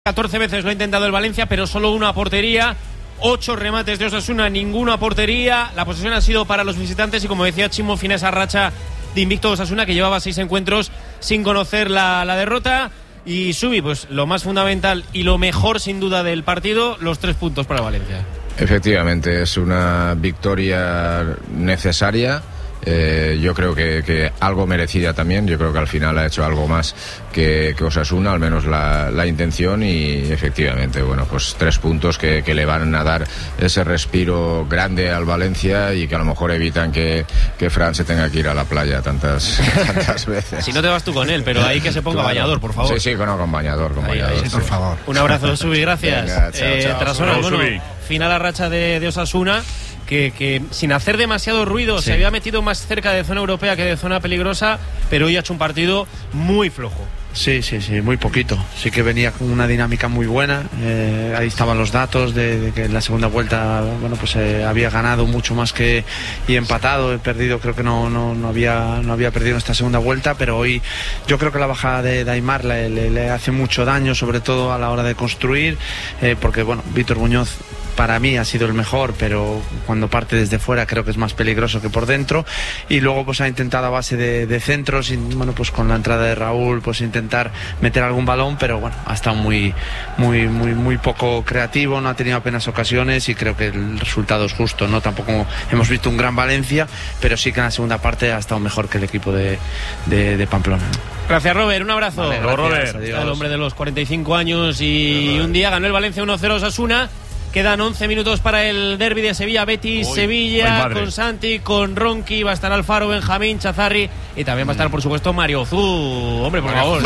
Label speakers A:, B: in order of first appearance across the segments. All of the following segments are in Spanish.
A: 14 veces lo ha intentado el Valencia, pero solo una a portería. 8 remates de Osasuna, ninguna a portería. La posesión ha sido para los visitantes y, como decía Chimo, fin a esa racha de invicto Osasuna, que llevaba 6 encuentros sin conocer la derrota. Y Subi, pues lo más fundamental y lo mejor sin duda del partido, los 3 puntos para Valencia.
B: Efectivamente, es una victoria necesaria. Yo creo que algo merecida también. Yo creo que al final ha hecho algo más que Osasuna, al menos la intención, y efectivamente, bueno, pues 3 puntos que le van a dar ese respiro grande al Valencia y que a lo mejor evitan que Fran se tenga que ir a la playa tantas veces.
A: Si no te vas tú con él, pero ahí que se ponga bañador, por favor.
B: Sí, con bañador.
C: Sí, por favor.
A: Un abrazo, Subi, gracias.
B: Venga, chao.
A: Tras horas, final a racha de Osasuna, que sin hacer demasiado ruido se había metido más cerca de zona europea que de zona peligrosa, pero hoy ha hecho un partido muy flojo.
D: Sí, muy poquito. Sí que venía con una dinámica muy buena. Ahí estaban los datos de que en la segunda vuelta, bueno, pues había ganado mucho más que y empatado. He perdido, creo que no había perdido en esta segunda vuelta, pero hoy yo creo que la bajada de Aimar le hace mucho daño, sobre todo a la hora de construir, porque bueno, Víctor Muñoz para mí ha sido el mejor, pero cuando parte desde fuera creo que es más peligroso que por dentro. Y luego pues ha intentado a base de centros, y bueno, pues con la entrada de Raúl pues intentar meter algún balón, pero bueno, ha estado muy poco creativo, no ha tenido apenas ocasiones, y creo que el resultado es justo, ¿no? Tampoco hemos visto un gran Valencia, pero sí que en la segunda parte ha estado mejor que el equipo de Pamplona.
A: Gracias, Robert, un abrazo.
D: Vale, gracias, Robert.
A: El hombre de los 45 años y un día ganó el Valencia 1-0 Osasuna. Quedan 11 minutos para el derbi de Sevilla, Betis-Sevilla, con Santi, con Ronqui, va a estar Alfaro, Benjamín, Chazarri, y también va a estar, por supuesto, Mario Zú. Hombre, por favor.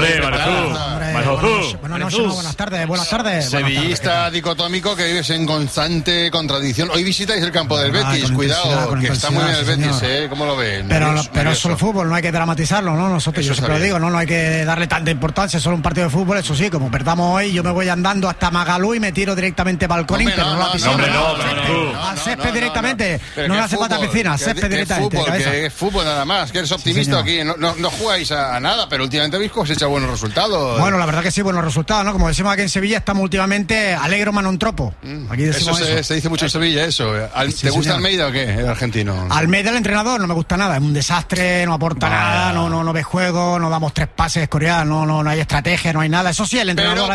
C: Buenas tardes.
E: Sevillista dicotómico que vives en constante contradicción. Hoy visitáis el campo del Betis, cuidado, que está muy bien el Betis, ¿cómo lo ven?
C: Pero es solo fútbol, no hay que dramatizarlo, ¿no? Nosotros, yo siempre lo digo, no hay que darle tanta importancia, es solo un partido de fútbol. Eso sí, como perdamos hoy, yo me voy andando hasta Magalú y me tiro directamente para el Balcón. Al césped directamente. No le hace falta piscina, al césped directamente.
E: Que es fútbol nada más, que eres optimista aquí. No jugáis a nada, pero últimamente habéis cosechado buenos resultados.
C: Bueno, la verdad que sí, buenos resultados, ¿no? Como decimos aquí en Sevilla, estamos últimamente alegro ma non troppo. Aquí decimos
E: eso. Se dice mucho en Sevilla, eso. ¿Te gusta Almeida o qué, el argentino?
C: Almeida, el entrenador, no me gusta nada. Es un desastre, no aporta nada, no ve juego, no damos 3 pases coreanos, no hay estrategia, no hay nada. Eso sí, el entrenador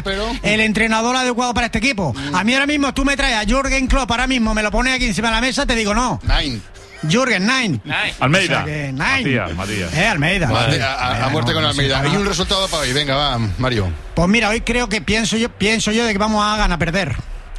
C: adecuado para este equipo. A mí ahora mismo tú me traes a Jürgen Klopp, ahora mismo me lo pones aquí encima de la mesa, te digo no. Jürgen, Nine.
F: Almeida.
C: O sea
F: Matías.
C: Almeida.
E: A muerte con Almeida. Hay un resultado para hoy. Venga, va, Mario.
C: Pues mira, hoy creo que pienso yo de que vamos a perder.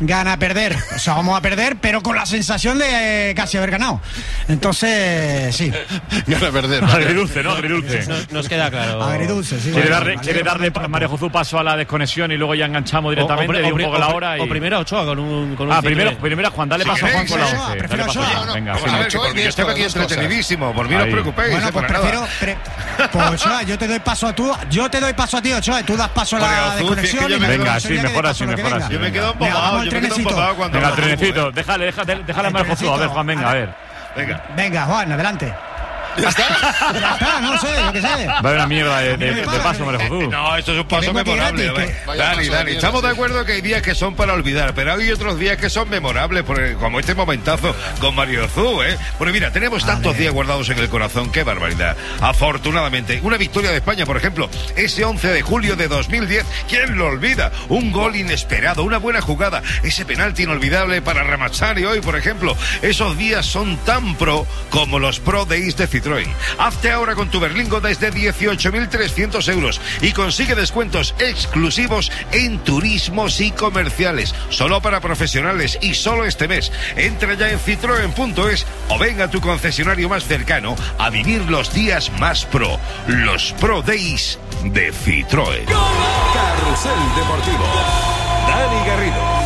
C: O sea, vamos a perder, pero con la sensación de casi haber ganado. Entonces, sí.
E: Perder.
F: Agridulce, ¿no? Agridulce.
A: Nos queda claro.
C: Agridulce, sí.
F: ¿Quiere darle Mario José paso a la desconexión y luego ya enganchamos directamente? Un poco la hora y...
A: O primero a Ochoa con un
F: primero a Juan, dale paso a Juan con la 11.
C: Prefiero Ochoa.
F: Venga,
G: porque yo estoy aquí entretenidísimo, por mí no os preocupéis.
C: Bueno, pues prefiero... Pues Ochoa, yo te doy paso a ti, Ochoa, y tú das paso a la desconexión.
F: Venga, sí, mejor así.
G: Yo me quedo empapado.
F: Venga, el trenecito, déjale a Mario José. A ver, Juan, venga, a ver.
C: Venga, Juan, adelante.
E: ¿Ya está?
C: No sé, yo qué sé.
F: Va a haber una mierda de paso, Mario José.
G: No, esto es un paso memorable. Dani, estamos de acuerdo que hay días que son para olvidar, pero hay otros días que son memorables, como este momentazo con Mario Zú, ¿eh? Porque mira, tenemos tantos días guardados en el corazón, qué barbaridad. Afortunadamente, una victoria de España, por ejemplo, ese 11 de julio de 2010, ¿quién lo olvida? Un gol inesperado, una buena jugada, ese penalti inolvidable para Ramazzani hoy, por ejemplo. Esos días son tan pro como los Pro Days de Citroën. Hazte ahora con tu Berlingo desde 18.300 euros y consigue descuentos exclusivos en turismos y comerciales, solo para profesionales y solo este mes. Entra ya en citroen.es o venga a tu concesionario más cercano a vivir los días más pro, los Pro Days de Citroën.
H: Carrusel Deportivo. Dani Garrido.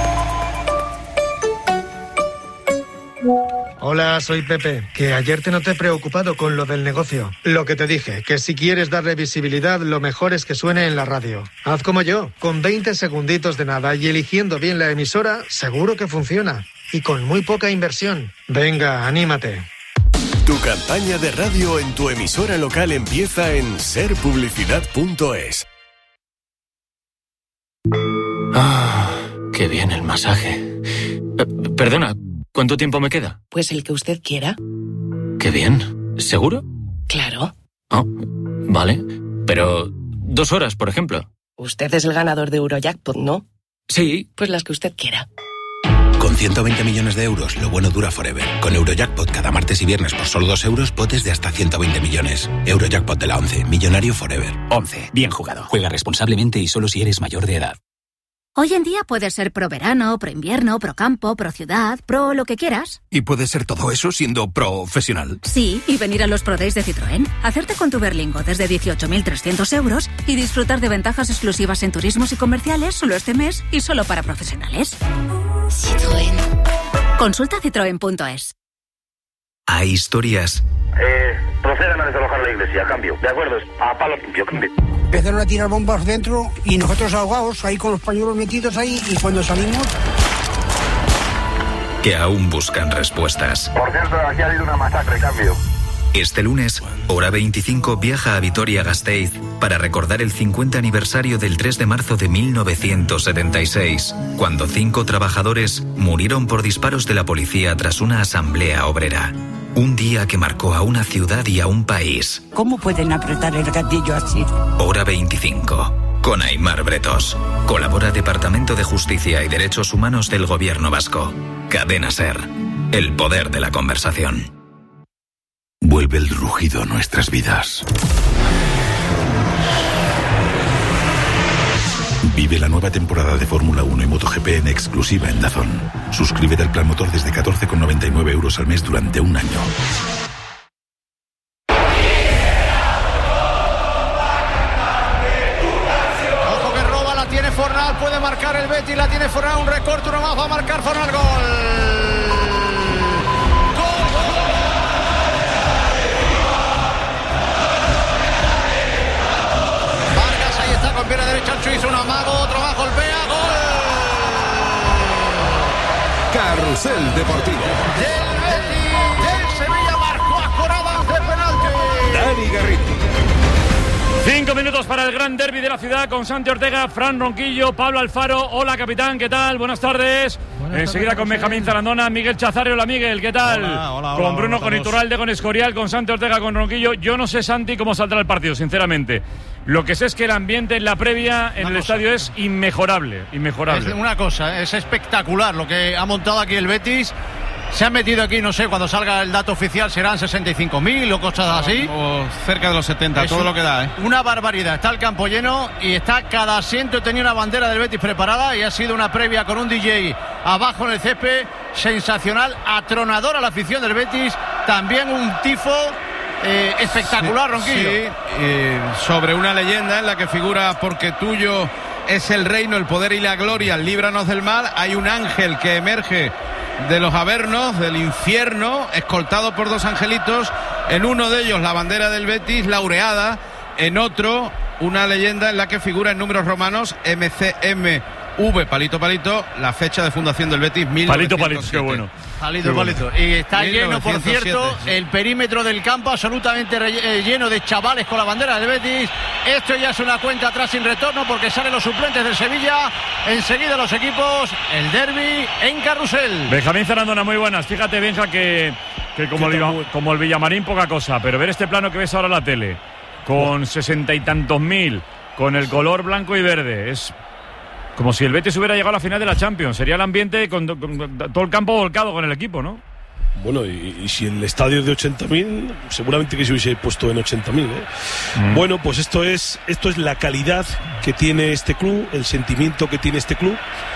I: Hola, soy Pepe, que ayer te noté preocupado con lo del negocio. Lo que te dije, que si quieres darle visibilidad, lo mejor es que suene en la radio. Haz como yo, con 20 segunditos de nada y eligiendo bien la emisora, seguro que funciona. Y con muy poca inversión. Venga, anímate.
H: Tu campaña de radio en tu emisora local empieza en serpublicidad.es.
J: Qué bien el masaje. Perdona, ¿cuánto tiempo me queda?
K: Pues el que usted quiera.
J: Qué bien. ¿Seguro?
K: Claro.
J: Oh, vale. Pero 2 horas, por ejemplo.
K: Usted es el ganador de Eurojackpot, ¿no?
J: Sí.
K: Pues las que usted quiera.
L: Con 120 millones de euros, lo bueno dura forever. Con Eurojackpot cada martes y viernes por solo 2 euros, potes de hasta 120 millones. Eurojackpot de la 11, millonario forever.
M: 11, bien jugado. Juega responsablemente y solo si eres mayor de edad.
N: Hoy en día puedes ser pro verano, pro invierno, pro campo, pro ciudad, pro lo que quieras.
O: ¿Y puedes ser todo eso siendo profesional?
N: Sí, y venir a los Pro Days de Citroën, hacerte con tu Berlingo desde 18.300 euros y disfrutar de ventajas exclusivas en turismos y comerciales solo este mes y solo para profesionales. Citroën. Consulta citroen.es.
P: Hay historias...
Q: procedan a desalojar la iglesia, a cambio. De acuerdo, a palo limpio, cambio.
R: Empezaron a tirar bombas dentro y nosotros ahogados ahí con los pañuelos metidos ahí, y cuando salimos...
P: que aún buscan respuestas.
Q: Por cierto, aquí ha habido una masacre, cambio.
P: Este lunes, Hora 25 viaja a Vitoria-Gasteiz para recordar el 50 aniversario del 3 de marzo de 1976, cuando 5 trabajadores murieron por disparos de la policía tras una asamblea obrera. Un día que marcó a una ciudad y a un país.
R: ¿Cómo pueden apretar el gatillo así?
P: Hora 25, con Aimar Bretos. Colabora Departamento de Justicia y Derechos Humanos del Gobierno Vasco. Cadena SER. El poder de la conversación.
S: Vuelve el rugido a nuestras vidas. Vive la nueva temporada de Fórmula 1 y MotoGP en exclusiva en DAZN. Suscríbete al plan motor desde 14,99 euros al mes durante un año.
T: Ojo que roba, la tiene Fornal, puede marcar el Betis, la tiene Fornal, un recorte, uno más, va a marcar Fornal, gol. Con pierna derecha el suizo, un amago, otro más, golpea, gol.
S: Carrusel Deportivo.
T: Del Betis, del Sevilla, marcó a Corabas de penalti.
S: Dani Garrido.
F: 5 minutos para el gran derbi de la ciudad con Santi Ortega, Fran Ronquillo, Pablo Alfaro. Hola, capitán, ¿qué tal? Buenas tardes. Enseguida con Benjamín Zarandona, Miguel Chazarri. Hola, Miguel, ¿qué tal?
U: Hola,
F: con Bruno, con Iturralde, con Escorial, con Santi Ortega, con Ronquillo. Yo no sé, Santi, cómo saldrá el partido, sinceramente. Lo que sé es que el ambiente en la previa en el estadio es inmejorable.
T: Es una cosa, es espectacular lo que ha montado aquí el Betis. Se han metido aquí, no sé, cuando salga el dato oficial serán 65.000 o cosas así.
U: O cerca de los 70, todo lo que da, ¿eh?
T: Una barbaridad. Está el campo lleno y está cada asiento. Tenía una bandera del Betis preparada y ha sido una previa con un DJ abajo en el césped. Sensacional, atronadora la afición del Betis. También un tifo espectacular, Ronquillo.
U: Sí, sobre una leyenda en la que figura porque tuyo es el reino, el poder y la gloria, líbranos del mal. Hay un ángel que emerge de los avernos, del infierno, escoltado por 2 angelitos. En uno de ellos la bandera del Betis laureada, en otro una leyenda en la que figura en números romanos MCMV, palito palito, la fecha de fundación del Betis, 1907.
F: Palito, qué bueno.
T: Palito. Y está lleno, por cierto, el perímetro del campo absolutamente lleno de chavales con la bandera del Betis. Esto ya es una cuenta atrás sin retorno porque salen los suplentes del Sevilla. Enseguida los equipos, el derbi en Carrusel.
F: Benjamín Zarandona, muy buenas. Fíjate, Benja, que como el Villamarín poca cosa, pero ver este plano que ves ahora en la tele, con 60 y tantos mil, con el color blanco y verde, es como si el Betis hubiera llegado a la final de la Champions. Sería el ambiente con todo el campo volcado con el equipo, ¿no?
V: Bueno, y si el estadio es de 80.000, seguramente que se hubiese puesto en 80.000, ¿eh? Bueno, pues esto es la calidad que tiene este club, el sentimiento que tiene este club,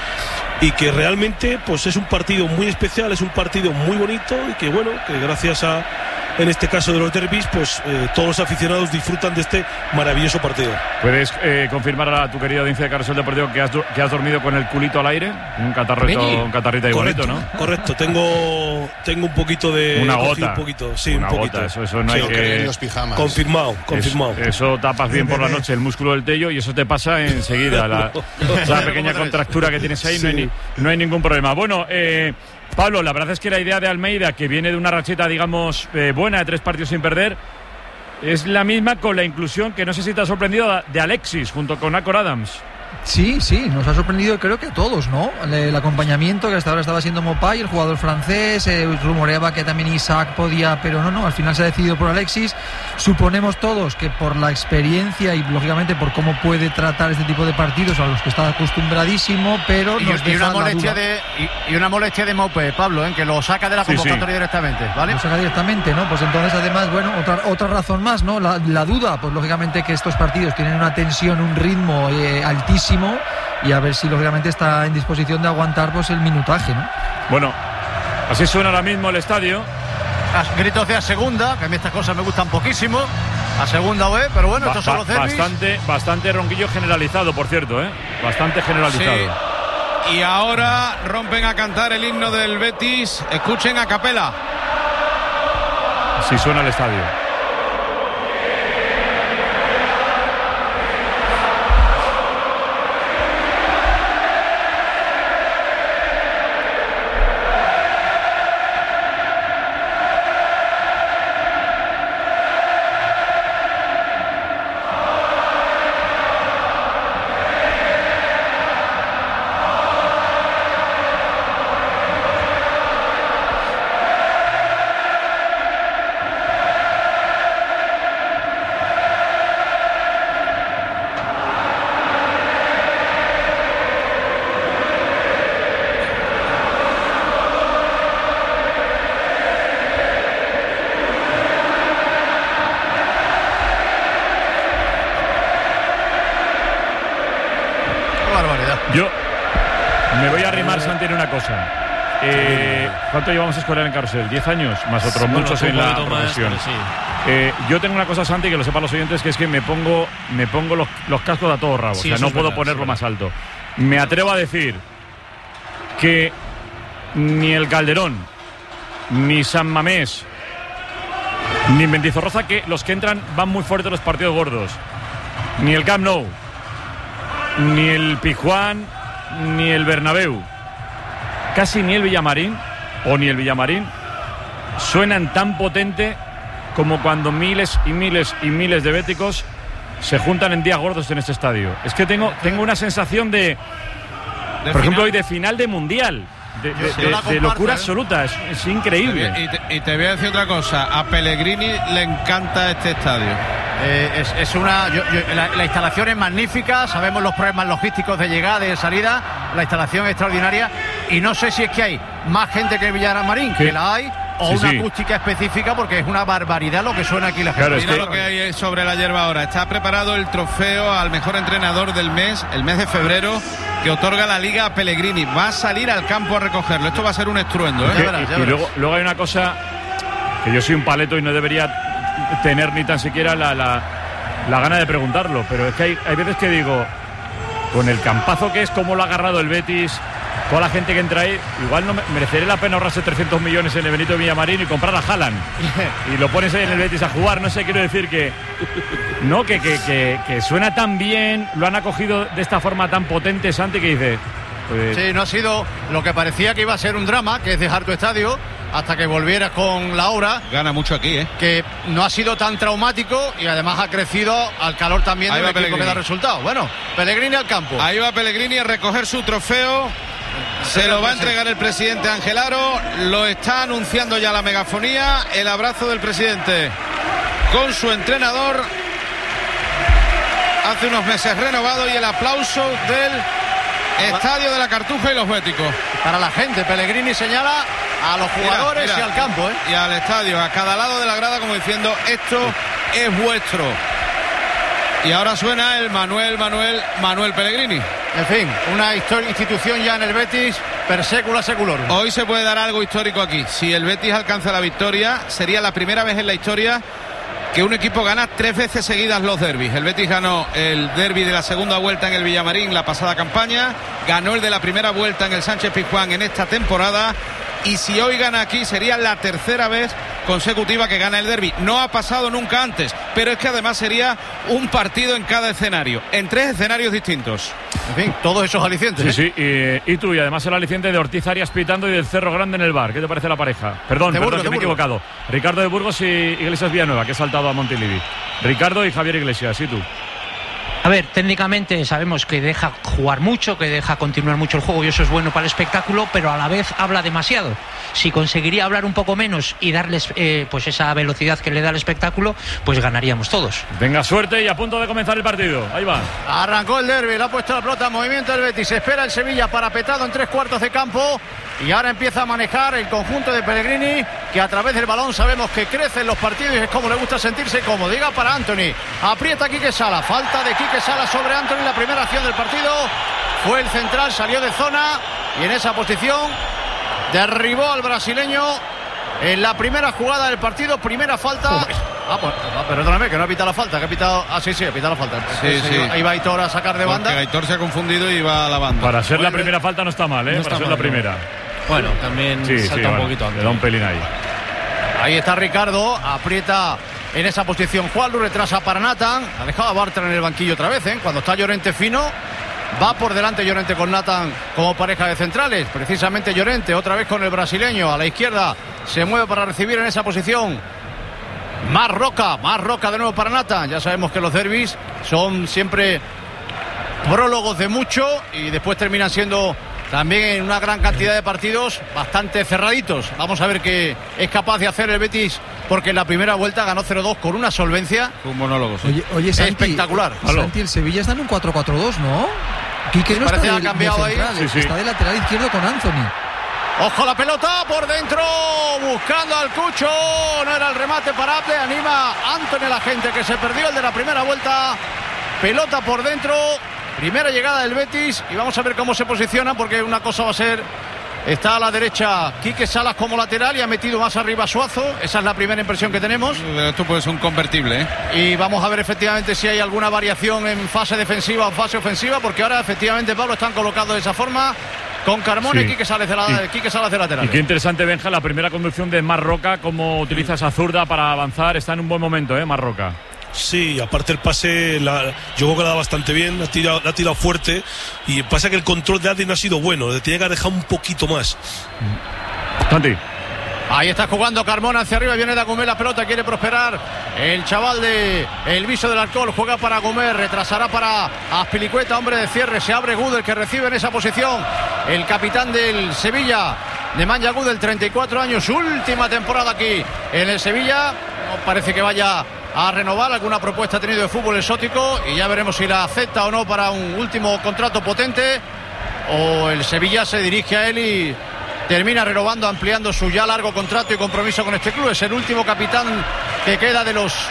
V: y que realmente pues es un partido muy especial, es un partido muy bonito, y que bueno, que gracias a, en este caso de los derbis, pues todos los aficionados disfrutan de este maravilloso partido.
F: ¿Puedes confirmar a tu querida audiencia de Carrusel Deportivo que has dormido con el culito al aire? Un catarrito ahí bonito, ¿no?
V: Correcto, tengo un poquito de...
F: Una gota.
V: Un poquito, sí,
F: una
V: un poquito.
F: Gota, eso no hay que...
E: Los pijamas.
V: Confirmado.
F: Eso tapas bien por la noche el músculo del tello y eso te pasa enseguida. La pequeña contractura que tienes ahí, sí. No hay ningún problema. Bueno, Pablo, la verdad es que la idea de Almeida, que viene de una racheta, digamos, buena de 3 partidos sin perder, es la misma con la inclusión, que no sé si te ha sorprendido, de Alexis junto con Acor Adams.
B: Sí, nos ha sorprendido creo que a todos, ¿no? El acompañamiento que hasta ahora estaba siendo Mopay, el jugador francés, rumoreaba que también Isaac podía, pero no, al final se ha decidido por Alexis. Suponemos todos que por la experiencia y lógicamente por cómo puede tratar este tipo de partidos a los que está acostumbradísimo, pero
T: una molestia de Mopay, Pablo, que lo saca de la convocatoria directamente, ¿vale?
B: Lo saca directamente, ¿no? Pues entonces además, bueno, otra razón más, ¿no? La duda, pues lógicamente que estos partidos tienen una tensión, un ritmo altísimo, y a ver si lógicamente está en disposición de aguantar pues el minutaje, ¿no?
F: Bueno, así suena ahora mismo el estadio.
T: Gritos de a segunda, que a mí estas cosas me gustan poquísimo. A segunda pero bueno, estos son los derbis.
F: Bastante ronquillo generalizado, por cierto, bastante generalizado.
U: Sí. Y ahora rompen a cantar el himno del Betis. Escuchen a capela.
F: Así suena el estadio. Yo me voy a arrimar, Santi, en una cosa. ¿Cuánto llevamos escolar en carrusel? 10 años, más otros muchos en la profesión. Yo tengo una cosa, Santi, que lo sepan los oyentes, que es que me pongo los cascos a todo rabo. Sí, o sea, no puedo ponerlo más alto. Me atrevo a decir que ni el Calderón, ni San Mamés, ni Mendizorroza, que los que entran van muy fuertes los partidos gordos, ni el Camp Nou, ni el Pizjuán, ni el Bernabéu, casi ni el Villamarín suenan tan potente como cuando miles y miles y miles de béticos se juntan en días gordos en este estadio. Es que tengo una sensación de por ejemplo, hoy de final de Mundial, de locura absoluta. Es increíble.
U: Y te voy a decir otra cosa. A Pellegrini le encanta este estadio.
T: La instalación es magnífica. Sabemos los problemas logísticos de llegada y de salida. La instalación es extraordinaria. Y no sé si es que hay más gente que el Villamarín, que la hay, o una acústica específica, porque es una barbaridad lo que suena aquí la gente.
U: Claro, mira lo que hay sobre la hierba ahora. Está preparado el trofeo al mejor entrenador del mes, el mes de febrero, que otorga la Liga a Pellegrini. Va a salir al campo a recogerlo. Esto va a ser un estruendo, ¿eh?
F: Y luego hay una cosa, que yo soy un paleto y no debería tener ni tan siquiera la gana de preguntarlo, pero es que hay veces que digo, con el campazo que es, como lo ha agarrado el Betis, toda la gente que entra ahí, igual no merecería la pena ahorrarse 300 millones en el Benito Villamarín y comprar a Haaland y lo pones ahí en el Betis a jugar. No sé, quiero decir que suena tan bien, lo han acogido de esta forma tan potente, Santi, que dice pues...
T: Sí, no ha sido lo que parecía que iba a ser un drama, que es dejar tu estadio hasta que volvieras con la hora.
U: Gana mucho aquí,
T: que no ha sido tan traumático y además ha crecido al calor también del equipo que da resultados. Bueno, Pellegrini al campo.
U: Ahí va Pellegrini a recoger su trofeo. Se lo va a entregar el presidente Ángel Aro. Lo está anunciando ya la megafonía. El abrazo del presidente con su entrenador, hace unos meses renovado, y el aplauso del estadio de la Cartuja y los béticos.
T: Para la gente, Pellegrini señala a los jugadores y al campo,
U: y al estadio, a cada lado de la grada, como diciendo, esto es vuestro. Y ahora suena el Manuel Pellegrini.
T: En fin, una institución ya en el Betis, per secula seculorum.
U: Hoy se puede dar algo histórico aquí. Si el Betis alcanza la victoria, sería la primera vez en la historia que un equipo gana 3 veces seguidas los derbis. El Betis ganó el derbi de la segunda vuelta en el Villamarín la pasada campaña, ganó el de la primera vuelta en el Sánchez Pizjuán en esta temporada, y si hoy gana aquí sería la tercera vez consecutiva que gana el derbi. No ha pasado nunca antes, pero es que además sería un partido en cada escenario, en 3 escenarios distintos.
T: En fin, todos esos alicientes.
F: Sí, y tú, y además el aliciente de Ortiz Arias pitando y del Cerro Grande en el bar. ¿Qué te parece la pareja? Perdón, que me he equivocado. Ricardo de Burgos y Iglesias Villanueva, que ha saltado a Montilivi. Ricardo y Javier Iglesias, ¿y tú?
A: A ver, técnicamente sabemos que deja jugar mucho, que deja continuar mucho el juego y eso es bueno para el espectáculo, pero a la vez habla demasiado. Si conseguiría hablar un poco menos y darles pues esa velocidad que le da el espectáculo, pues ganaríamos todos.
F: Venga, suerte y a punto de comenzar el partido. Ahí va.
T: Arrancó el derbi, le ha puesto la pelota en movimiento el Betis. Se espera el Sevilla parapetado en 3/4 de campo. Y ahora empieza a manejar el conjunto de Pellegrini, que a través del balón sabemos que crece en los partidos y es como le gusta sentirse cómodo. Diga para Antony. Aprieta Quique Sala. Falta de Quique Sala sobre Antony. La primera acción del partido fue el central, salió de zona y en esa posición derribó al brasileño en la primera jugada del partido. Primera falta. Perdóname, que no ha pitado la falta, que ha pitado. Sí, ha pitado la falta.
U: Sí.
T: Ahí va Aitor a sacar de banda.
U: Porque Aitor se ha confundido y va a la banda.
F: Para ser la primera falta no está mal, ¿eh?
U: No
F: para
U: está
F: ser
U: mal,
F: la primera.
U: Bueno, también salta un poquito antes.
F: Le da un pelín ahí.
T: Ahí está Ricardo, aprieta en esa posición Juanlu, retrasa para Nathan. Ha dejado a Bartra en el banquillo otra vez, ¿eh? Cuando está Llorente fino, va por delante Llorente con Nathan como pareja de centrales. Precisamente Llorente, otra vez con el brasileño. A la izquierda se mueve para recibir en esa posición más Roca de nuevo para Nathan. Ya sabemos que los derbis son siempre prólogos de mucho y después terminan siendo también en una gran cantidad de partidos bastante cerraditos. Vamos a ver qué es capaz de hacer el Betis, porque en la primera vuelta ganó 0-2 con una solvencia.
U: Un monólogo, sí.
B: Oye, Santi,
T: espectacular.
B: Santi, el Sevilla está en un 4-4-2, ¿no? Quique no
T: parece
B: está
T: que ha cambiado ahí.
F: Sí.
B: Está de lateral izquierdo con Anthony.
T: Ojo la pelota por dentro, buscando al Cucho. No era el remate para Abde. Anima Anthony, la gente que se perdió el de la primera vuelta. Pelota por dentro. Primera llegada del Betis y vamos a ver cómo se posiciona, porque una cosa va a ser, está a la derecha Quique Salas como lateral y ha metido más arriba Suazo. Esa es la primera impresión que tenemos.
U: Esto puede ser un convertible, ¿eh?
T: Y vamos a ver efectivamente si hay alguna variación en fase defensiva o fase ofensiva, porque ahora efectivamente, Pablo, están colocados de esa forma con Carmona y Quique Salas de lateral.
F: Y qué interesante, Benja, la primera conducción de Marroca, cómo utiliza esa zurda para avanzar. Está en un buen momento, Marroca.
V: Sí, aparte el pase, yo creo que la da bastante bien, ha tirado fuerte, y pasa que el control de Adri no ha sido bueno, le tiene que dejar un poquito más.
F: Santi.
T: Ahí está jugando Carmona hacia arriba, viene Dagomé, la pelota, quiere prosperar el chaval de el Viso del Alcohol, juega para Gómez, retrasará para Azpilicueta, hombre de cierre, se abre Gudel, que recibe en esa posición el capitán del Sevilla, Nemanja Gudel, 34 años, última temporada aquí en el Sevilla, no parece que vaya a renovar, alguna propuesta ha tenido de fútbol exótico y ya veremos si la acepta o no para un último contrato potente, o el Sevilla se dirige a él y termina renovando, ampliando su ya largo contrato y compromiso con este club. Es el último capitán que queda de los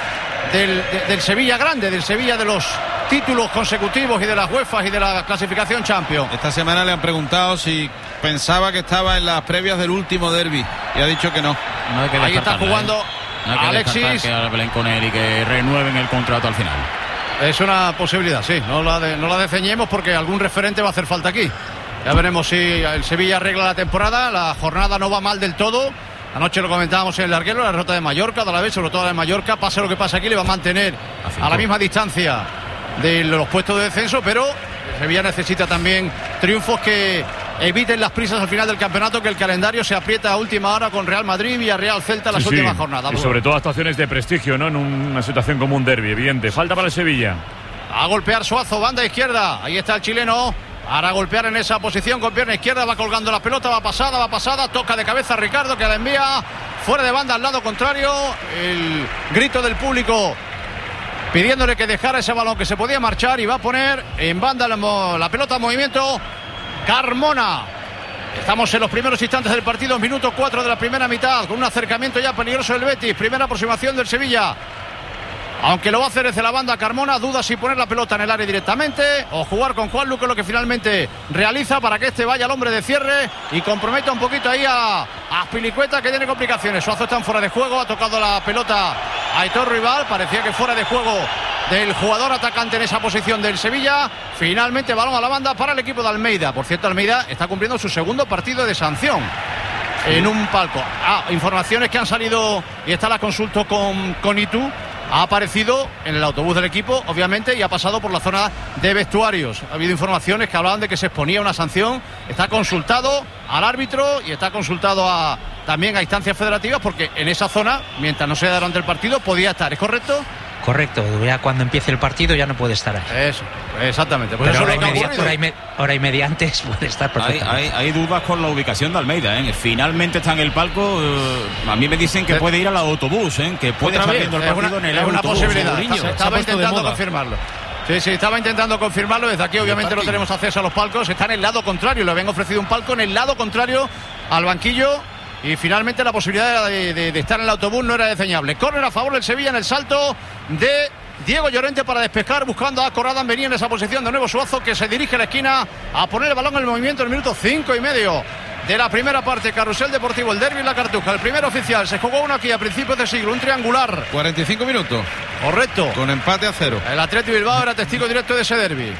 T: del Sevilla grande, del Sevilla de los títulos consecutivos y de las UEFA y de la clasificación Champions.
U: Esta semana le han preguntado si pensaba que estaba en las previas del último derbi y ha dicho que no.
T: Ahí está jugando
J: no hay que
T: Alexis,
J: que hablen con él y que renueven el contrato al final.
T: Es una posibilidad, sí, no la desceñemos, porque algún referente va a hacer falta aquí. Ya veremos si el Sevilla arregla la temporada. La jornada no va mal del todo. Anoche lo comentábamos en el larguero, la derrota de Mallorca, de la vez, sobre todo la de Mallorca. Pase lo que pase aquí, le va a mantener a la misma distancia de los puestos de descenso, pero el Sevilla necesita también triunfos que eviten las prisas al final del campeonato, que el calendario se aprieta a última hora con Real Madrid, Villarreal, Celta, las últimas jornadas.
F: Y sobre todo actuaciones de prestigio, ¿no? En una situación como un derbi, evidente. Falta para el Sevilla.
T: A golpear Suazo, banda izquierda. Ahí está el chileno. Ahora golpear en esa posición con pierna izquierda, va colgando la pelota, va pasada, toca de cabeza Ricardo, que la envía fuera de banda al lado contrario. El grito del público pidiéndole que dejara ese balón, que se podía marchar, y va a poner en banda la pelota en movimiento Carmona. Estamos en los primeros instantes del partido, minuto 4 de la primera mitad, con un acercamiento ya peligroso del Betis, primera aproximación del Sevilla. Aunque lo va a hacer desde la banda Carmona, duda si poner la pelota en el área directamente o jugar con Juanlu, que es lo que finalmente realiza, para que este vaya al hombre de cierre y comprometa un poquito ahí a Azpilicueta, que tiene complicaciones. Suazo está en fuera de juego, ha tocado la pelota a Aitor Rival, parecía que fuera de juego del jugador atacante en esa posición del Sevilla. Finalmente balón a la banda para el equipo de Almeida. Por cierto, Almeida está cumpliendo su segundo partido de sanción en un palco. Informaciones que han salido, y está la consulta con Itu. Ha aparecido en el autobús del equipo, obviamente, y ha pasado por la zona de vestuarios. Ha habido informaciones que hablaban de que se exponía una sanción. Está consultado al árbitro y está consultado también a instancias federativas, porque en esa zona, mientras no sea durante el partido, podía estar. ¿Es correcto?
A: Correcto, ya cuando empiece el partido ya no puede estar ahí.
T: Eso, exactamente. Pues
A: pero
T: eso
A: hora y media antes puede estar perfectamente.
C: Hay dudas con la ubicación de Almeida, ¿eh? Finalmente está en el palco. A mí me dicen que puede ir al autobús, ¿eh? Que puede estar viendo el partido en el autobús.
T: Es una posibilidad. Estaba intentando confirmarlo. Sí, estaba intentando confirmarlo. Desde aquí obviamente no tenemos acceso a los palcos. Está en el lado contrario. Le habían ofrecido un palco en el lado contrario al banquillo. Y finalmente la posibilidad de estar en el autobús no era desdeñable. Córner a favor del Sevilla en el salto de Diego Llorente para despejar, buscando a Corradan. Venía en esa posición de nuevo Suazo, que se dirige a la esquina a poner el balón en el movimiento en el minuto 5,5 de la primera parte. Carrusel Deportivo, el derbi en la Cartuja, el primer oficial. Se jugó uno aquí a principios de siglo, un triangular.
U: 45 minutos.
T: Correcto.
U: Con empate a 0.
T: El Athletic Bilbao era testigo directo de ese derbi.